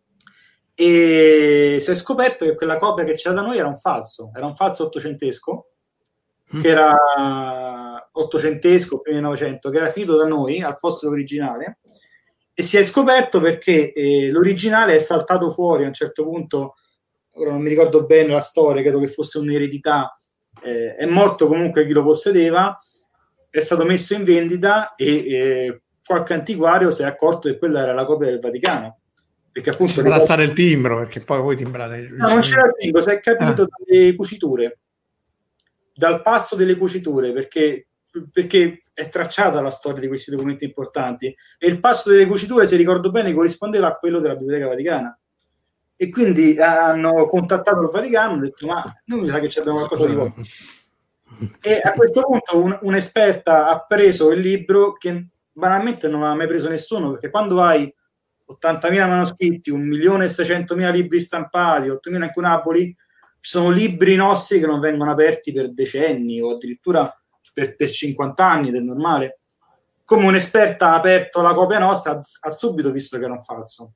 e si è scoperto che quella copia che c'era da noi era un falso, era un falso ottocentesco, che era ottocentesco, prima Novecento, che era finito da noi al posto dell'originale, e si è scoperto perché eh, l'originale è saltato fuori a un certo punto, ora non mi ricordo bene la storia, credo che fosse un'eredità, eh, è morto comunque chi lo possedeva, è stato messo in vendita e eh, qualche antiquario si è accorto che quella era la copia del Vaticano. Perché appunto ci sarà ricordo... stato il timbro, perché poi voi timbrate. No, non c'era il timbro, si è capito ah. dalle cuciture, dal passo delle cuciture, perché, perché è tracciata la storia di questi documenti importanti, e il passo delle cuciture, se ricordo bene, corrispondeva a quello della Biblioteca Vaticana, e quindi hanno contattato il Vaticano e hanno detto: ma noi mi sa che c'abbiamo qualcosa di buono. E a questo punto un, un'esperta ha preso il libro che banalmente non aveva mai preso nessuno, perché quando hai ottantamila manoscritti, un milione e seicentomila libri stampati, ottomila incunaboli, ci sono libri nostri che non vengono aperti per decenni o addirittura per, per cinquanta anni, del normale. Come un'esperta ha aperto la copia nostra, ha, ha subito visto che era un falso.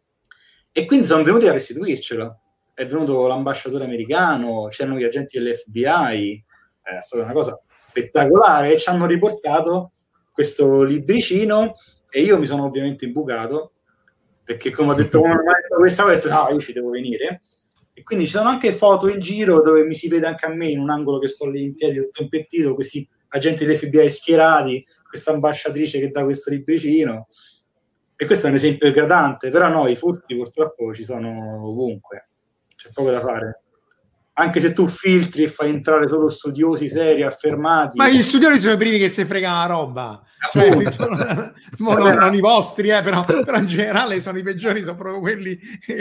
E quindi sono venuti a restituircelo. È venuto l'ambasciatore americano, c'erano gli agenti dell'F B I, è stata una cosa spettacolare, e ci hanno riportato questo libricino, e io mi sono ovviamente imbucato, perché come ho detto, come ho detto questa ho detto no, io ci devo venire, e quindi ci sono anche foto in giro dove mi si vede anche a me in un angolo che sto lì in piedi tutto impettito, questi agenti dell'F B I schierati, questa ambasciatrice che dà questo libricino, e questo è un esempio eclatante. Però no, i furti purtroppo ci sono ovunque, c'è poco da fare. Anche se tu filtri e fai entrare solo studiosi seri, affermati. Ma gli studiosi sono i primi che si fregano la roba. Cioè, non, non, non i vostri, eh, però, però in generale sono i peggiori, sono proprio quelli.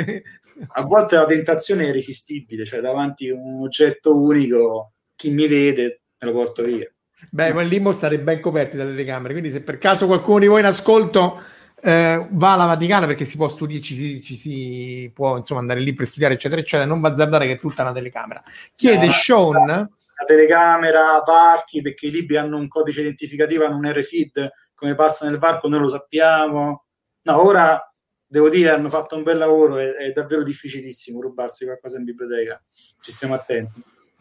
A volte la tentazione è irresistibile, cioè davanti a un oggetto unico, chi mi vede me lo porto via. Beh, quel limbo state ben coperti dalle telecamere, quindi se per caso qualcuno di voi in ascolto eh, va alla Vaticana, perché si può studiare, ci si, ci si può insomma andare lì per studiare, eccetera, eccetera, non bazzardare che è tutta una telecamera. Chiede no, Sean... La telecamera, varchi, perché i libri hanno un codice identificativo, hanno un R F I D, come passa nel varco noi lo sappiamo. No, ora devo dire hanno fatto un bel lavoro, è, è davvero difficilissimo rubarsi qualcosa in biblioteca, ci stiamo attenti.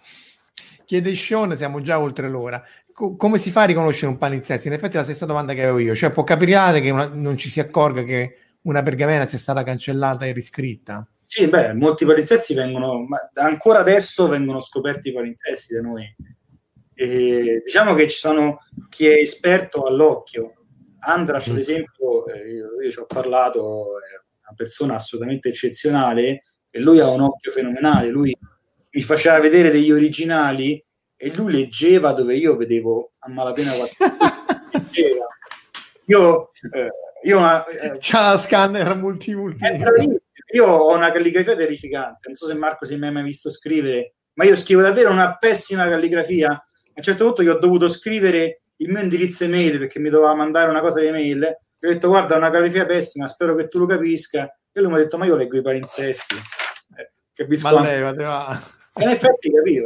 Chiede Sean, siamo già oltre l'ora. Co- come si fa a riconoscere un palinsesto? In effetti è la stessa domanda che avevo io, cioè può capitare che una, non ci si accorga che una pergamena sia stata cancellata e riscritta? Sì, beh, molti palinsesti vengono, ma ancora adesso vengono scoperti i palinsesti da noi. E diciamo che ci sono chi è esperto all'occhio, Andras, ad esempio, eh, io, io ci ho parlato, è una persona assolutamente eccezionale e lui ha un occhio fenomenale, lui mi faceva vedere degli originali e lui leggeva dove io vedevo a malapena leggeva. Io, eh, io una, eh, c'ha la scanner multi multi. Io ho una calligrafia terrificante, non so se Marco si è mai visto scrivere, ma io scrivo davvero una pessima calligrafia. A un certo punto io ho dovuto scrivere il mio indirizzo email perché mi doveva mandare una cosa di email. Gli ho detto guarda, una calligrafia pessima, spero che tu lo capisca. E lui mi ha detto ma io leggo i palinsesti, eh, capisco ma anche. lei, ma te va. E in effetti capiva.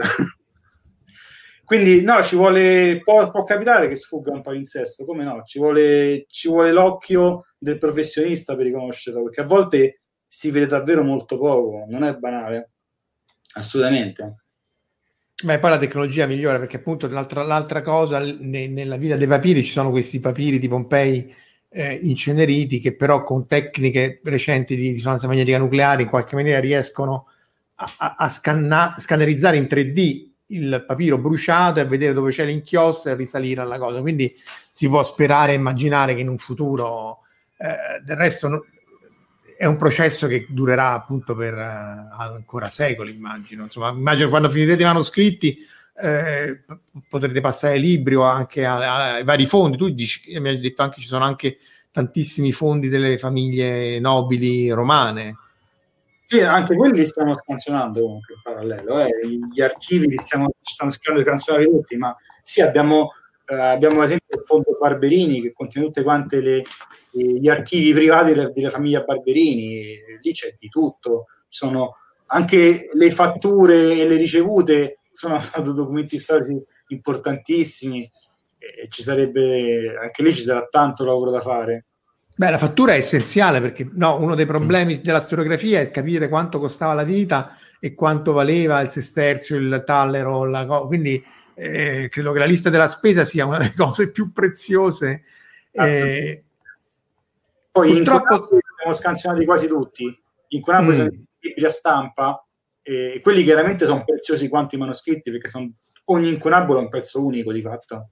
Quindi no, ci vuole, può, può capitare che sfugga un palinsesto, come no? Ci vuole, ci vuole l'occhio del professionista per riconoscerlo, perché a volte si vede davvero molto poco, non è banale, assolutamente. Beh, poi la tecnologia migliora, perché appunto l'altra, l'altra cosa, ne, nella Villa dei Papiri ci sono questi papiri di Pompei eh, inceneriti che però con tecniche recenti di risonanza magnetica nucleare in qualche maniera riescono a, a, a scanna, scannerizzare in tre D il papiro bruciato e vedere dove c'è l'inchiostro e risalire alla cosa. Quindi si può sperare e immaginare che in un futuro eh, del resto no, è un processo che durerà appunto per uh, ancora secoli, immagino. Insomma, immagino quando finirete i manoscritti eh, potrete passare ai libri o anche ai vari fondi. Tu dici, mi hai detto anche ci sono anche tantissimi fondi delle famiglie nobili romane. Sì, anche quelli li stiamo scansionando comunque in parallelo, eh. Gli archivi li stiamo, ci stanno cercando di scansionare tutti, ma sì, abbiamo, eh, abbiamo ad esempio il fondo Barberini che contiene tutte quante le, gli archivi privati della, della famiglia Barberini, lì c'è di tutto, sono anche le fatture e le ricevute, sono documenti storici importantissimi, e ci sarebbe, anche lì ci sarà tanto lavoro da fare. Beh, la fattura è essenziale perché no, uno dei problemi della storiografia è capire quanto costava la vita e quanto valeva il sesterzio, il tallero, la co- quindi eh, credo che la lista della spesa sia una delle cose più preziose. Eh, Poi purtroppo... in Conaboli abbiamo scansionati quasi tutti, in Conaboli mm. sono i libri a stampa e quelli chiaramente sono preziosi quanto i manoscritti perché sono, ogni incunabolo è un pezzo unico di fatto.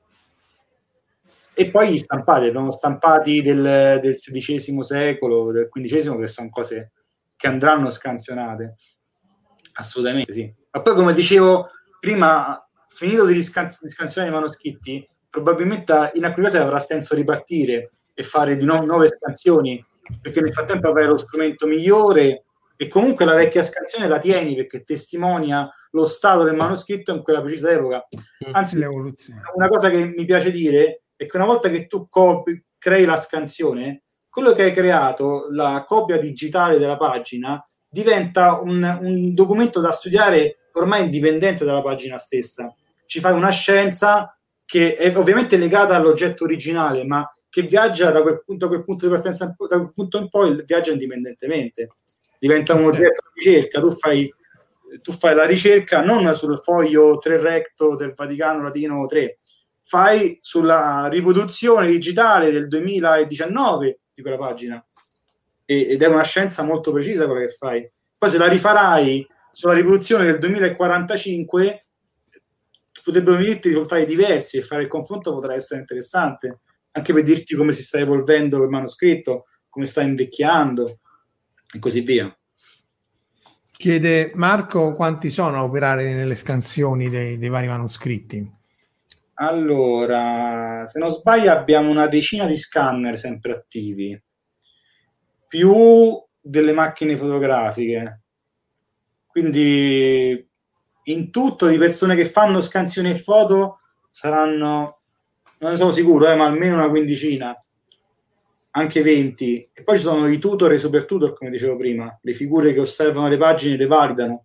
E poi gli stampati, abbiamo stampati del, del sedicesimo secolo, del quindicesimo, che sono cose che andranno scansionate. Assolutamente sì. Ma poi, come dicevo prima, finito di, scans- di scansionare i manoscritti, probabilmente in alcune cose avrà senso ripartire e fare di nuovo nuove scansioni, perché nel frattempo avrai lo strumento migliore e comunque la vecchia scansione la tieni perché testimonia lo stato del manoscritto in quella precisa epoca. Anzi, una cosa che mi piace dire è che una volta che tu copi, crei la scansione, quello che hai creato, la copia digitale della pagina, diventa un, un documento da studiare ormai indipendente dalla pagina stessa. Ci fai una scienza che è ovviamente legata all'oggetto originale, ma che viaggia da quel punto, da quel punto di partenza, da quel punto in poi viaggia indipendentemente. Diventa un oggetto di ricerca. Tu fai, tu fai la ricerca non sul foglio tre recto del Vaticano Latino tre, fai sulla riproduzione digitale del duemiladiciannove di quella pagina e, ed è una scienza molto precisa quella che fai. Poi se la rifarai sulla riproduzione del duemilaquarantacinque potrebbero venirti risultati diversi e fare il confronto potrà essere interessante anche per dirti come si sta evolvendo il manoscritto, come sta invecchiando e così via. Chiede Marco quanti sono a operare nelle scansioni dei, dei vari manoscritti. Allora, se non sbaglio abbiamo una decina di scanner sempre attivi, più delle macchine fotografiche, quindi in tutto di persone che fanno scansioni e foto saranno, non ne sono sicuro, eh, ma almeno una quindicina, anche venti. E poi ci sono i tutor e i super tutor, come dicevo prima, le figure che osservano le pagine e le validano.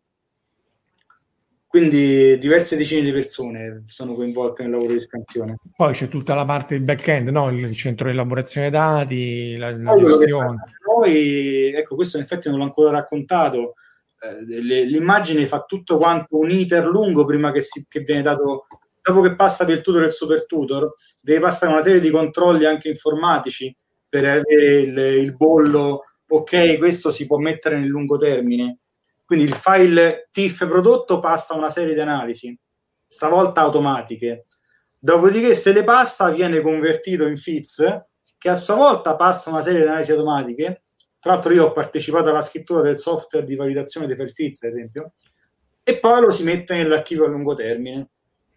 Quindi diverse decine di persone sono coinvolte nel lavoro di scansione. Poi c'è tutta la parte del back-end, no? Il centro di elaborazione dati, la, la gestione. Noi, ecco, questo in effetti non l'ho ancora raccontato, eh, le, l'immagine fa tutto quanto un iter lungo prima che, si, che viene dato, dopo che passa per il tutor e il super tutor, deve passare una serie di controlli anche informatici per avere il, il bollo, ok, questo si può mettere nel lungo termine. Quindi il file T I F prodotto passa una serie di analisi, stavolta automatiche. Dopodiché, se le passa, viene convertito in F I Z, che a sua volta passa una serie di analisi automatiche. Tra l'altro io ho partecipato alla scrittura del software di validazione dei file F I Z, ad esempio, e poi lo si mette nell'archivio a lungo termine.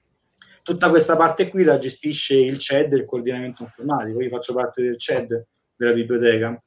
Tutta questa parte qui la gestisce il C E D, il coordinamento informatico. Io faccio parte del C E D della biblioteca.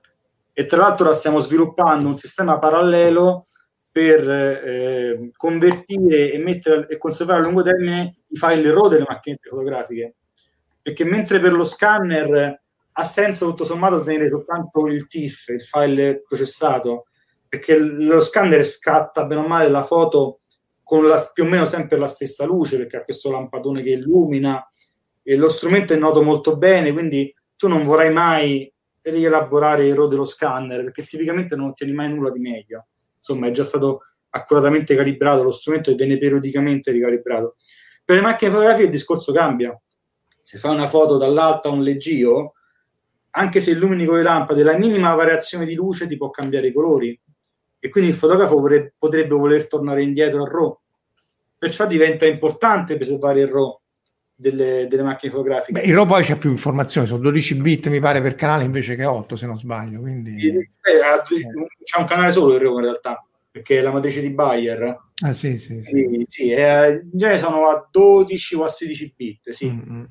E tra l'altro la stiamo sviluppando un sistema parallelo per eh, convertire e mettere e conservare a lungo termine i file RAW delle macchinette fotografiche, perché mentre per lo scanner ha senso tutto sommato tenere soltanto il T I F, il file processato, perché lo scanner scatta bene o male la foto con la, più o meno sempre la stessa luce, perché ha questo lampadone che illumina e lo strumento è noto molto bene, quindi tu non vorrai mai rielaborare il RAW dello scanner, perché tipicamente non ottieni mai nulla di meglio. Insomma, è già stato accuratamente calibrato lo strumento e viene periodicamente ricalibrato. Per le macchine fotografiche il discorso cambia. Se fai una foto dall'alto a un leggio, anche se illumini con le lampade, la minima variazione di luce ti può cambiare i colori, e quindi il fotografo vorrebbe, potrebbe voler tornare indietro al RAW. Perciò diventa importante preservare il RAW delle, delle macchine fotografiche. Beh, il RAW poi c'è più informazioni, sono dodici bit mi pare per canale invece che otto, se non sbaglio, quindi eh, c'è un canale solo il RAW in realtà, perché è la matrice di Bayer. Ah sì, sì, sì. Sì, sì, eh, in genere sono a dodici o a sedici bit, sì. Mm-hmm.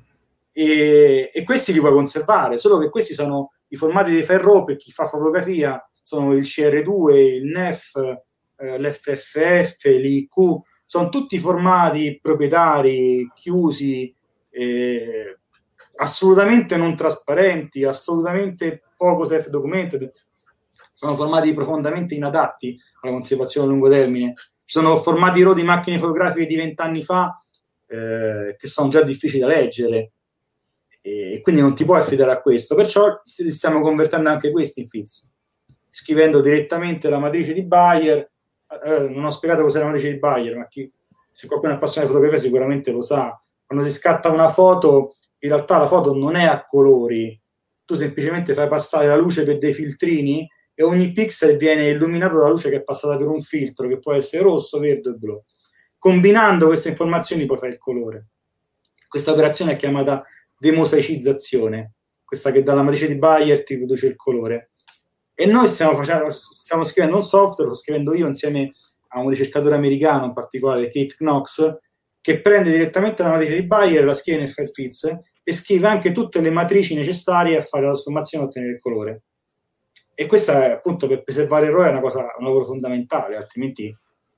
E, e questi li puoi conservare, solo che questi sono i formati di file RAW per chi fa fotografia, sono il C R due, il N E F, eh, l'F F F, l'I Q, sono tutti formati proprietari, chiusi, eh, assolutamente non trasparenti, assolutamente poco self-documented, sono formati profondamente inadatti alla conservazione a lungo termine. Ci sono formati RAW di macchine fotografiche di vent'anni fa eh, che sono già difficili da leggere, e quindi non ti puoi affidare a questo, perciò stiamo convertendo anche questi in F I Z, scrivendo direttamente la matrice di Bayer. Eh, non ho spiegato cos'è la matrice di Bayer, ma chi, se qualcuno è appassionato di fotografia sicuramente lo sa. Quando si scatta una foto, in realtà la foto non è a colori, tu semplicemente fai passare la luce per dei filtrini e ogni pixel viene illuminato dalla luce che è passata per un filtro, che può essere rosso, verde o blu. Combinando queste informazioni poi fai il colore. Questa operazione è chiamata demosaicizzazione, questa che dalla matrice di Bayer ti produce il colore. E noi stiamo, facendo, stiamo scrivendo un software, lo sto scrivendo io insieme a un ricercatore americano, in particolare Kate Knox, che prende direttamente la matrice di Bayer, la scrive nel file F I Z e scrive anche tutte le matrici necessarie a fare la trasformazione e ottenere il colore. E questa è appunto, per preservare il RAW, è una cosa, un lavoro fondamentale, altrimenti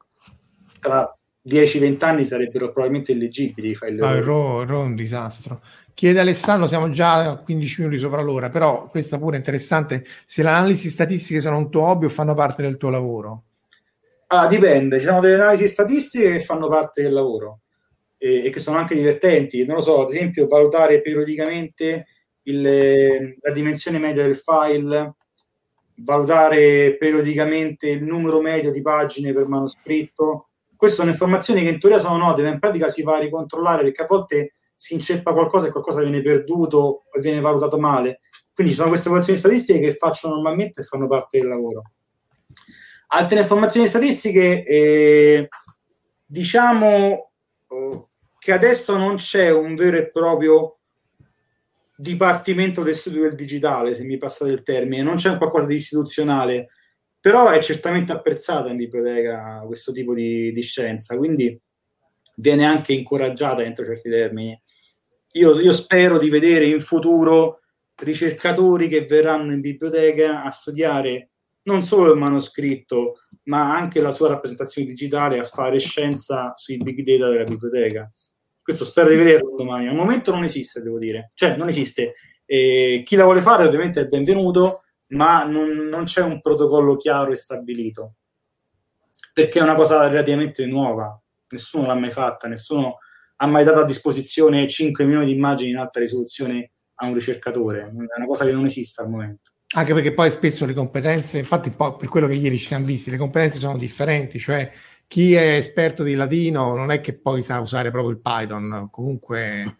tra dieci venti anni sarebbero probabilmente illeggibili i file. Ah, il RAW, il RAW è un disastro. Chiede Alessandro, siamo già a quindici minuti sopra l'ora, però questa pure è interessante, se le analisi statistiche sono un tuo hobby o fanno parte del tuo lavoro? Ah, dipende, ci sono delle analisi statistiche che fanno parte del lavoro e, e che sono anche divertenti, non lo so, ad esempio valutare periodicamente il, la dimensione media del file, valutare periodicamente il numero medio di pagine per manoscritto. Queste sono informazioni che in teoria sono note, ma in pratica si va a ricontrollare, perché a volte si inceppa qualcosa e qualcosa viene perduto o viene valutato male. Quindi ci sono queste informazioni statistiche che faccio normalmente e fanno parte del lavoro. Altre informazioni statistiche, eh, diciamo eh, che adesso non c'è un vero e proprio dipartimento del studio del digitale, se mi passate il termine, non c'è qualcosa di istituzionale, però è certamente apprezzata in biblioteca questo tipo di, di scienza, quindi viene anche incoraggiata entro certi termini. Io, io spero di vedere in futuro ricercatori che verranno in biblioteca a studiare non solo il manoscritto, ma anche la sua rappresentazione digitale, a fare scienza sui big data della biblioteca. Questo spero di vederlo domani. Al momento non esiste, devo dire. Cioè, non esiste. E chi la vuole fare ovviamente è benvenuto, ma non, non c'è un protocollo chiaro e stabilito, perché è una cosa relativamente nuova. Nessuno l'ha mai fatta, nessuno ha mai dato a disposizione cinque milioni di immagini in alta risoluzione a un ricercatore. È una cosa che non esiste al momento. Anche perché poi spesso le competenze, infatti poi per quello che ieri ci siamo visti, le competenze sono differenti, cioè chi è esperto di latino non è che poi sa usare proprio il Python, comunque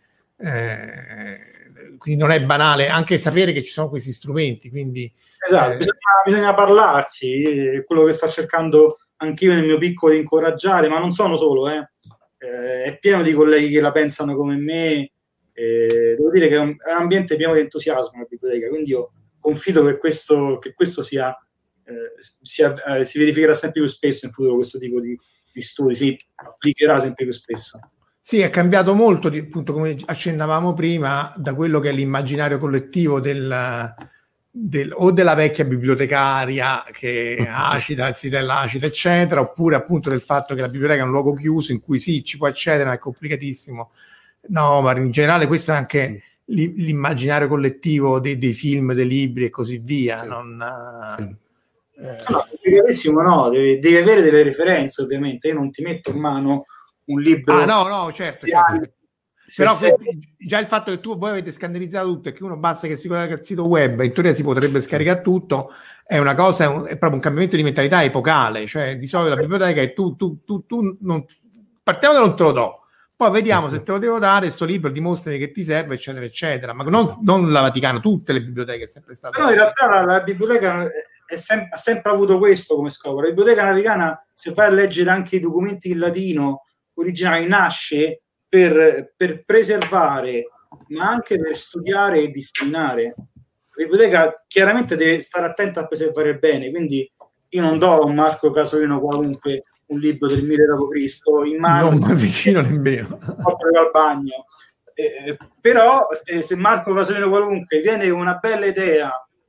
eh, quindi non è banale anche sapere che ci sono questi strumenti, quindi esatto, eh, bisogna, bisogna parlarsi, è quello che sto cercando anch'io nel mio piccolo di incoraggiare, ma non sono solo, eh. eh, è pieno di colleghi che la pensano come me, eh, devo dire che è un, è un ambiente pieno di entusiasmo la biblioteca, quindi io confido che questo, che questo sia, eh, sia eh, si verificherà sempre più spesso in futuro, questo tipo di, di studi si applicherà sempre più spesso. Sì, è cambiato molto, di, appunto, come accennavamo prima, da quello che è l'immaginario collettivo del, del, o della vecchia bibliotecaria che è acida, zitella acida, eccetera, oppure appunto del fatto che la biblioteca è un luogo chiuso in cui sì, ci può accedere, ma è complicatissimo. No, ma in generale questo è anche l'immaginario collettivo dei, dei film, dei libri e così via. Sì. Non, sì. Eh... No, complicatissimo no, devi, devi avere delle referenze ovviamente, io non ti metto in mano un libro. Ah no, no, certo, certo. Però sei... già il fatto che tu voi avete scandalizzato tutto e che uno basta che si collega al sito web, in teoria si potrebbe scaricare tutto, è una cosa, è, un, è proprio un cambiamento di mentalità epocale, cioè di solito la biblioteca è tu, tu, tu, tu non... partiamo da non te lo do. Poi vediamo se te lo devo dare, sto libro, dimostrami che ti serve, eccetera, eccetera. Ma non, non la Vaticano, tutte le biblioteche è sempre stata. Però in realtà la, la biblioteca è sem- ha sempre avuto questo come scopo. La biblioteca vaticana, se vai a leggere anche i documenti in latino originali, nasce per, per preservare, ma anche per studiare e disseminare. La biblioteca chiaramente deve stare attenta a preservare il bene, quindi io non do a un Marco Casolino qualunque un libro del mille dopo Cristo in mano, non mi vicino nemmeno al bagno, eh, però se, se Marco Casolino qualunque viene una bella idea,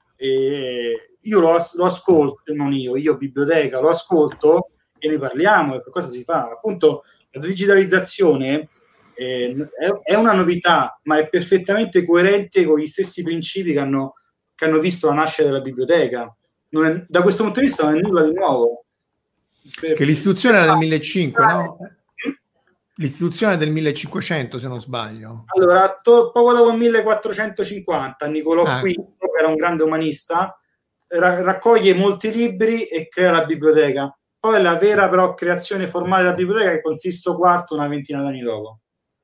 eh, io lo, lo ascolto, non io, io biblioteca lo ascolto e ne parliamo e cosa si fa. Appunto la digitalizzazione eh, è, è una novità, ma è perfettamente coerente con gli stessi principi che hanno, che hanno visto la nascita della biblioteca. Non è, da questo punto di vista non è nulla di nuovo. Che l'istituzione era del millecinquecento, no? L'istituzione del millecinquecento, se non sbaglio. Allora, to- poco dopo il millequattrocentocinquanta, Niccolò ah. V, che era un grande umanista, ra- raccoglie molti libri e crea la biblioteca. Poi la vera però creazione formale della biblioteca è con Sisto quarto una ventina d'anni dopo.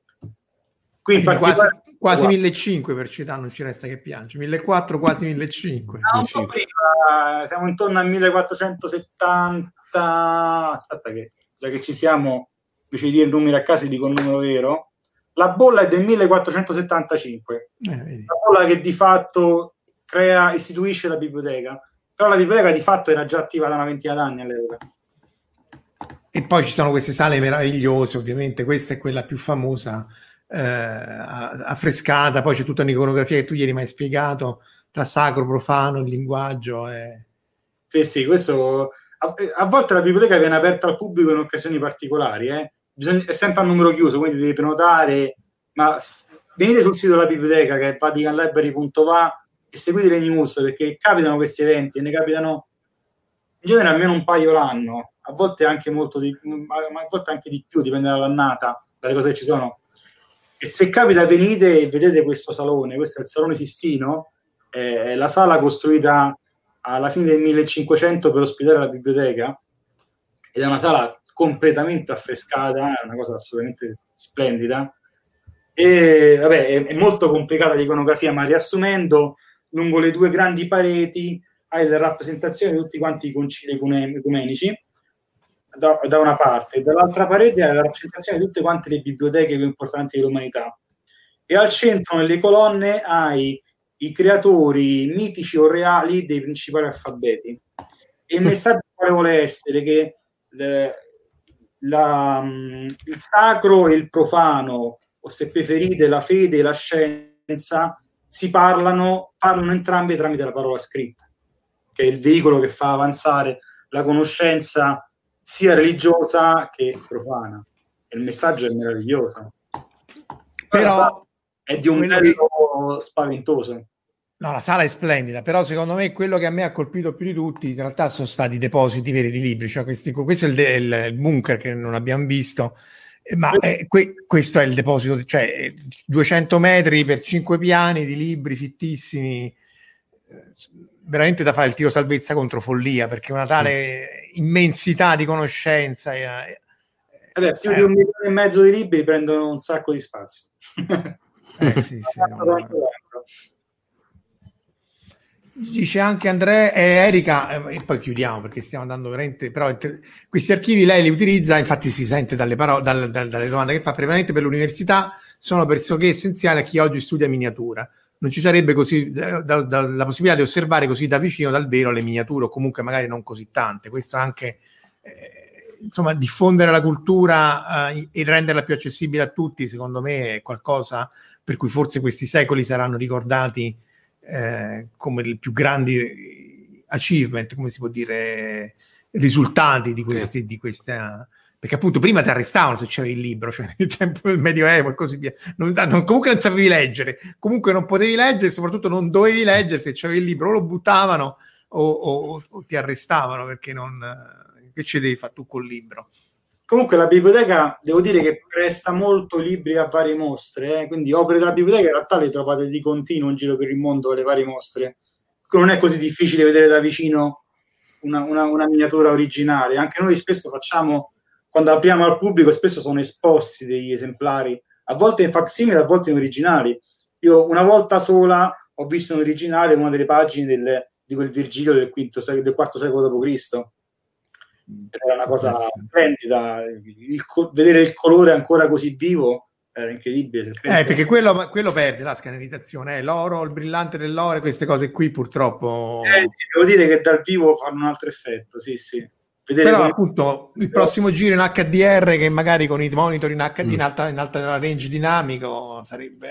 Qui in particolare quasi, quasi millecinquecento per città, non ci resta che piange. millequattrocento, quasi millecinquecento. Ah, un po' prima, siamo intorno al millequattrocentosettanta. Aspetta che già che ci siamo, invece di dire il numero a caso dico il numero vero. La bolla è del millequattrocentosettantacinque, eh, la bolla che di fatto crea, istituisce la biblioteca, però la biblioteca di fatto era già attiva da una ventina d'anni all'epoca. E poi ci sono queste sale meravigliose, ovviamente questa è quella più famosa, eh, affrescata, poi c'è tutta un'iconografia che tu ieri mi hai spiegato tra sacro, profano, il linguaggio. E... Sì, sì, questo... A volte la biblioteca viene aperta al pubblico in occasioni particolari, eh. Bisogna, è sempre a numero chiuso, quindi devi prenotare, ma venite sul sito della biblioteca che è vatican library punto va e seguite le news, perché capitano questi eventi e ne capitano in genere almeno un paio l'anno, a volte anche molto di, ma a volte anche di più, dipende dall'annata, dalle cose che ci sono. E se capita venite e vedete questo salone, questo è il Salone Sistino, è la sala costruita alla fine del millecinquecento per ospitare la biblioteca, ed è una sala completamente affrescata, è una cosa assolutamente splendida, e vabbè è, è molto complicata l'iconografia, ma riassumendo, lungo le due grandi pareti hai la rappresentazione di tutti quanti i concili ecumenici da, da una parte, e dall'altra parete hai la rappresentazione di tutte quante le biblioteche più importanti dell'umanità, e al centro nelle colonne hai i creatori mitici o reali dei principali alfabeti. E il messaggio quale vuole essere che le, la, il sacro e il profano, o se preferite la fede e la scienza, si parlano, parlano entrambi tramite la parola scritta, che è il veicolo che fa avanzare la conoscenza sia religiosa che profana. E il messaggio è meraviglioso. Però è di un livello spaventoso. No, la sala è splendida, però secondo me quello che a me ha colpito più di tutti in realtà sono stati i depositi veri di libri, cioè questi, questo è il, de, il, il bunker che non abbiamo visto, ma è, que, questo è il deposito, cioè duecento metri per cinque piani di libri fittissimi, veramente da fare il tiro salvezza contro follia, perché una tale immensità di conoscenza. È, è, Vabbè, più è, di un milione e mezzo di libri prendono un sacco di spazio. Eh, sì, sì, no, Dice anche Andrea e Erika, eh, e poi chiudiamo perché stiamo andando veramente, però inter- questi archivi lei li utilizza, infatti si sente dalle, parole, dal, dal, dalle domande che fa, prevalentemente per l'università, sono pressoché essenziali a chi oggi studia miniatura. Non ci sarebbe così da, da, da, la possibilità di osservare così da vicino dal vero le miniature, o comunque magari non così tante. Questo anche, eh, insomma, diffondere la cultura eh, e renderla più accessibile a tutti, secondo me è qualcosa per cui forse questi secoli saranno ricordati Eh, come i più grandi achievement, come si può dire, risultati di questi, sì. di questa, perché appunto prima ti arrestavano se c'avevi il libro, cioè nel tempo del Medioevo e così via, non, non, comunque non sapevi leggere, comunque non potevi leggere e soprattutto non dovevi leggere se c'avevi il libro, o lo buttavano o, o, o ti arrestavano, perché non, che ci devi fare tu col libro? Comunque la biblioteca, devo dire che presta molto libri a varie mostre, eh? Quindi opere della biblioteca in realtà le trovate di continuo in giro per il mondo alle varie mostre. Non è così difficile vedere da vicino una, una, una miniatura originale. Anche noi spesso facciamo, quando apriamo al pubblico, spesso sono esposti degli esemplari, a volte in facsimile, a volte in originali. Io una volta sola ho visto in originale una delle pagine del, di quel Virgilio del, quinto, del quarto secolo dopo Cristo. Era una cosa splendida, il co- vedere il colore ancora così vivo era incredibile. Eh, perché quello, quello perde la scannerizzazione, eh. L'oro, il brillante dell'oro, queste cose qui purtroppo. Eh, sì, devo dire che dal vivo fanno un altro effetto, sì, sì. Vedere però come... appunto il prossimo giro in H D R, che magari con i monitor in H D mm. in alta, in alta range dinamico sarebbe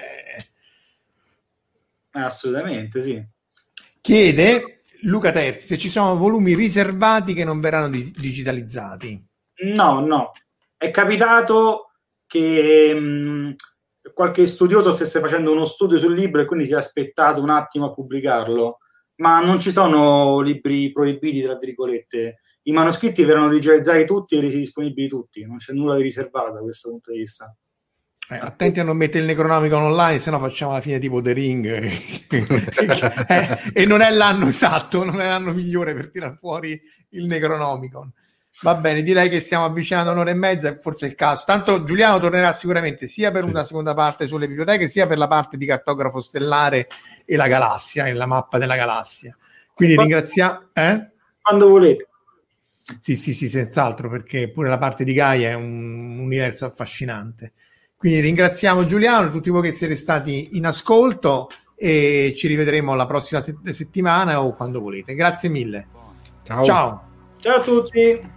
assolutamente sì. Chiede Luca Terzi se ci sono volumi riservati che non verranno di- digitalizzati. No, no. È capitato che mh, qualche studioso stesse facendo uno studio sul libro e quindi si è aspettato un attimo a pubblicarlo, ma non ci sono libri proibiti, tra virgolette. I manoscritti verranno digitalizzati tutti e resi disponibili tutti, non c'è nulla di riservato da questo punto di vista. Eh, attenti a non mettere il Necronomicon online, se no facciamo la fine tipo The Ring eh, e non è l'anno esatto, non è l'anno migliore per tirare fuori il Necronomicon. Va bene, direi che stiamo avvicinando a un'ora e mezza e forse è il caso. Tanto Giuliano tornerà sicuramente sia per una seconda parte sulle biblioteche sia per la parte di cartografo stellare e la galassia e la mappa della galassia. Quindi ringraziamo eh? Quando volete. Sì, sì, sì, senz'altro, perché pure la parte di Gaia è un universo affascinante. Quindi ringraziamo Giuliano, tutti voi che siete stati in ascolto e ci rivedremo la prossima set- settimana o quando volete. Grazie mille. Ciao. Ciao, Ciao a tutti.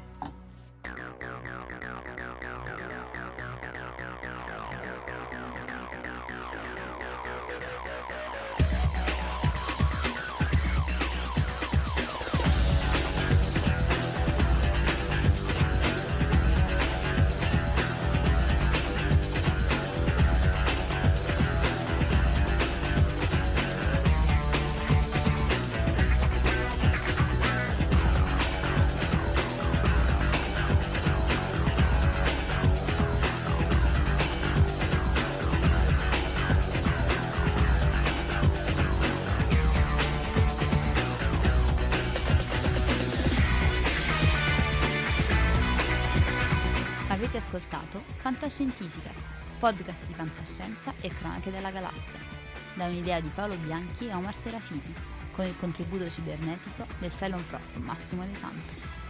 Avete ascoltato Fantascientificast, podcast di fantascienza e cronache della galassia, da un'idea di Paolo Bianchi e Omar Serafini, con il contributo cibernetico del Cylon Prof Massimo De Santo.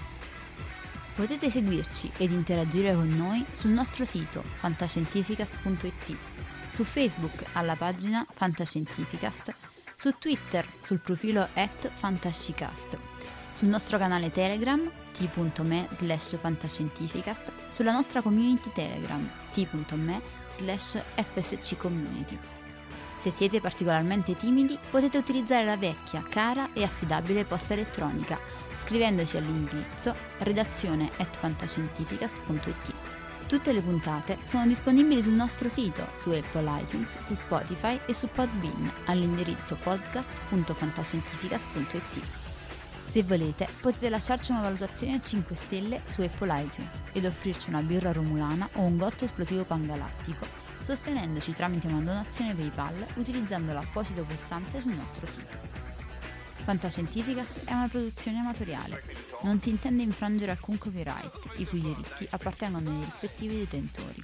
Potete seguirci ed interagire con noi sul nostro sito fantascientificast punto it, su Facebook alla pagina Fantascientificast, su Twitter sul profilo at fantascicast, sul nostro canale Telegram t.me slash fantascientificast, sulla nostra community Telegram t.me slash fsccommunity. Se siete particolarmente timidi potete utilizzare la vecchia, cara e affidabile posta elettronica scrivendoci all'indirizzo redazione at fantascientificast punto it. Tutte le puntate sono disponibili sul nostro sito, su Apple iTunes, su Spotify e su Podbean all'indirizzo podcast punto fantascientificast punto it. Se volete, potete lasciarci una valutazione cinque stelle su Apple iTunes ed offrirci una birra romulana o un gotto esplosivo pangalattico, sostenendoci tramite una donazione PayPal utilizzando l'apposito pulsante sul nostro sito. Fantascientificast è una produzione amatoriale. Non si intende infrangere alcun copyright, i cui diritti appartengono ai rispettivi detentori.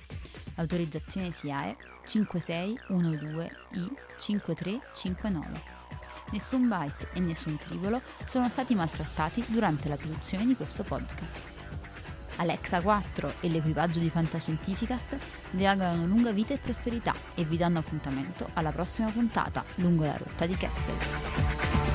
L'autorizzazione S I A E cinque sei uno due I cinque tre cinque nove. Nessun byte e nessun tribolo sono stati maltrattati durante la produzione di questo podcast. Alexa quattro e l'equipaggio di Fantascientificast vi augurano lunga vita e prosperità e vi danno appuntamento alla prossima puntata lungo la rotta di Kessel.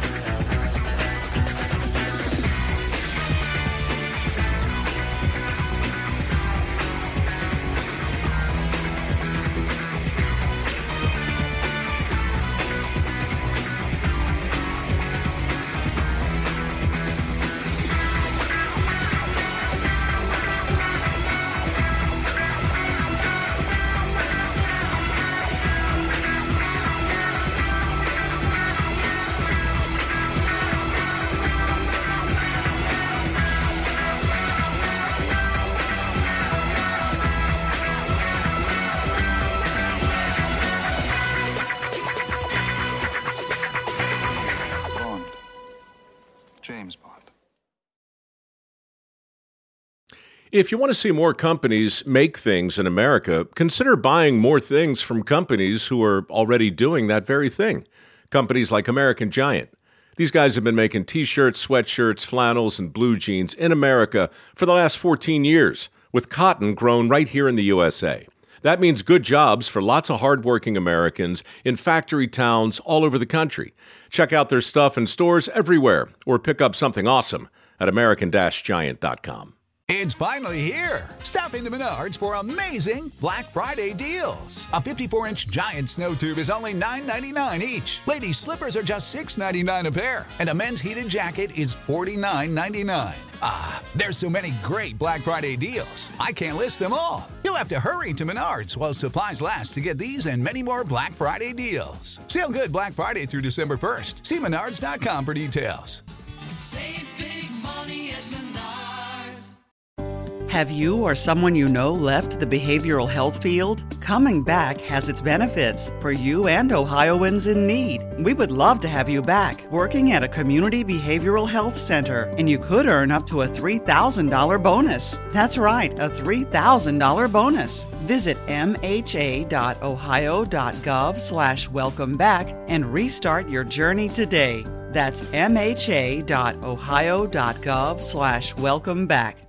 James Bond. If you want to see more companies make things in America, consider buying more things from companies who are already doing that very thing. Companies like American Giant. These guys have been making T-shirts, sweatshirts, flannels, and blue jeans in America for the last fourteen years, with cotton grown right here in the U S A. That means good jobs for lots of hardworking Americans in factory towns all over the country. Check out their stuff in stores everywhere or pick up something awesome at American Giant dot com. It's finally here. Stop into Menards for amazing Black Friday deals. A fifty-four inch Giant snow tube is only nine ninety-nine each. Ladies' slippers are just six ninety-nine a pair. And a men's heated jacket is forty-nine ninety-nine. Ah, there's so many great Black Friday deals. I can't list them all. You'll have to hurry to Menards while supplies last to get these and many more Black Friday deals. Sale good Black Friday through December first. See Menards dot com for details. Save big money at Menards. Have you or someone you know left the behavioral health field? Coming back has its benefits for you and Ohioans in need. We would love to have you back working at a community behavioral health center, and you could earn up to a three thousand dollars bonus. That's right, a three thousand dollars bonus. Visit m h a dot ohio dot gov slash welcome back and restart your journey today. That's m h a dot ohio dot gov slash welcome back.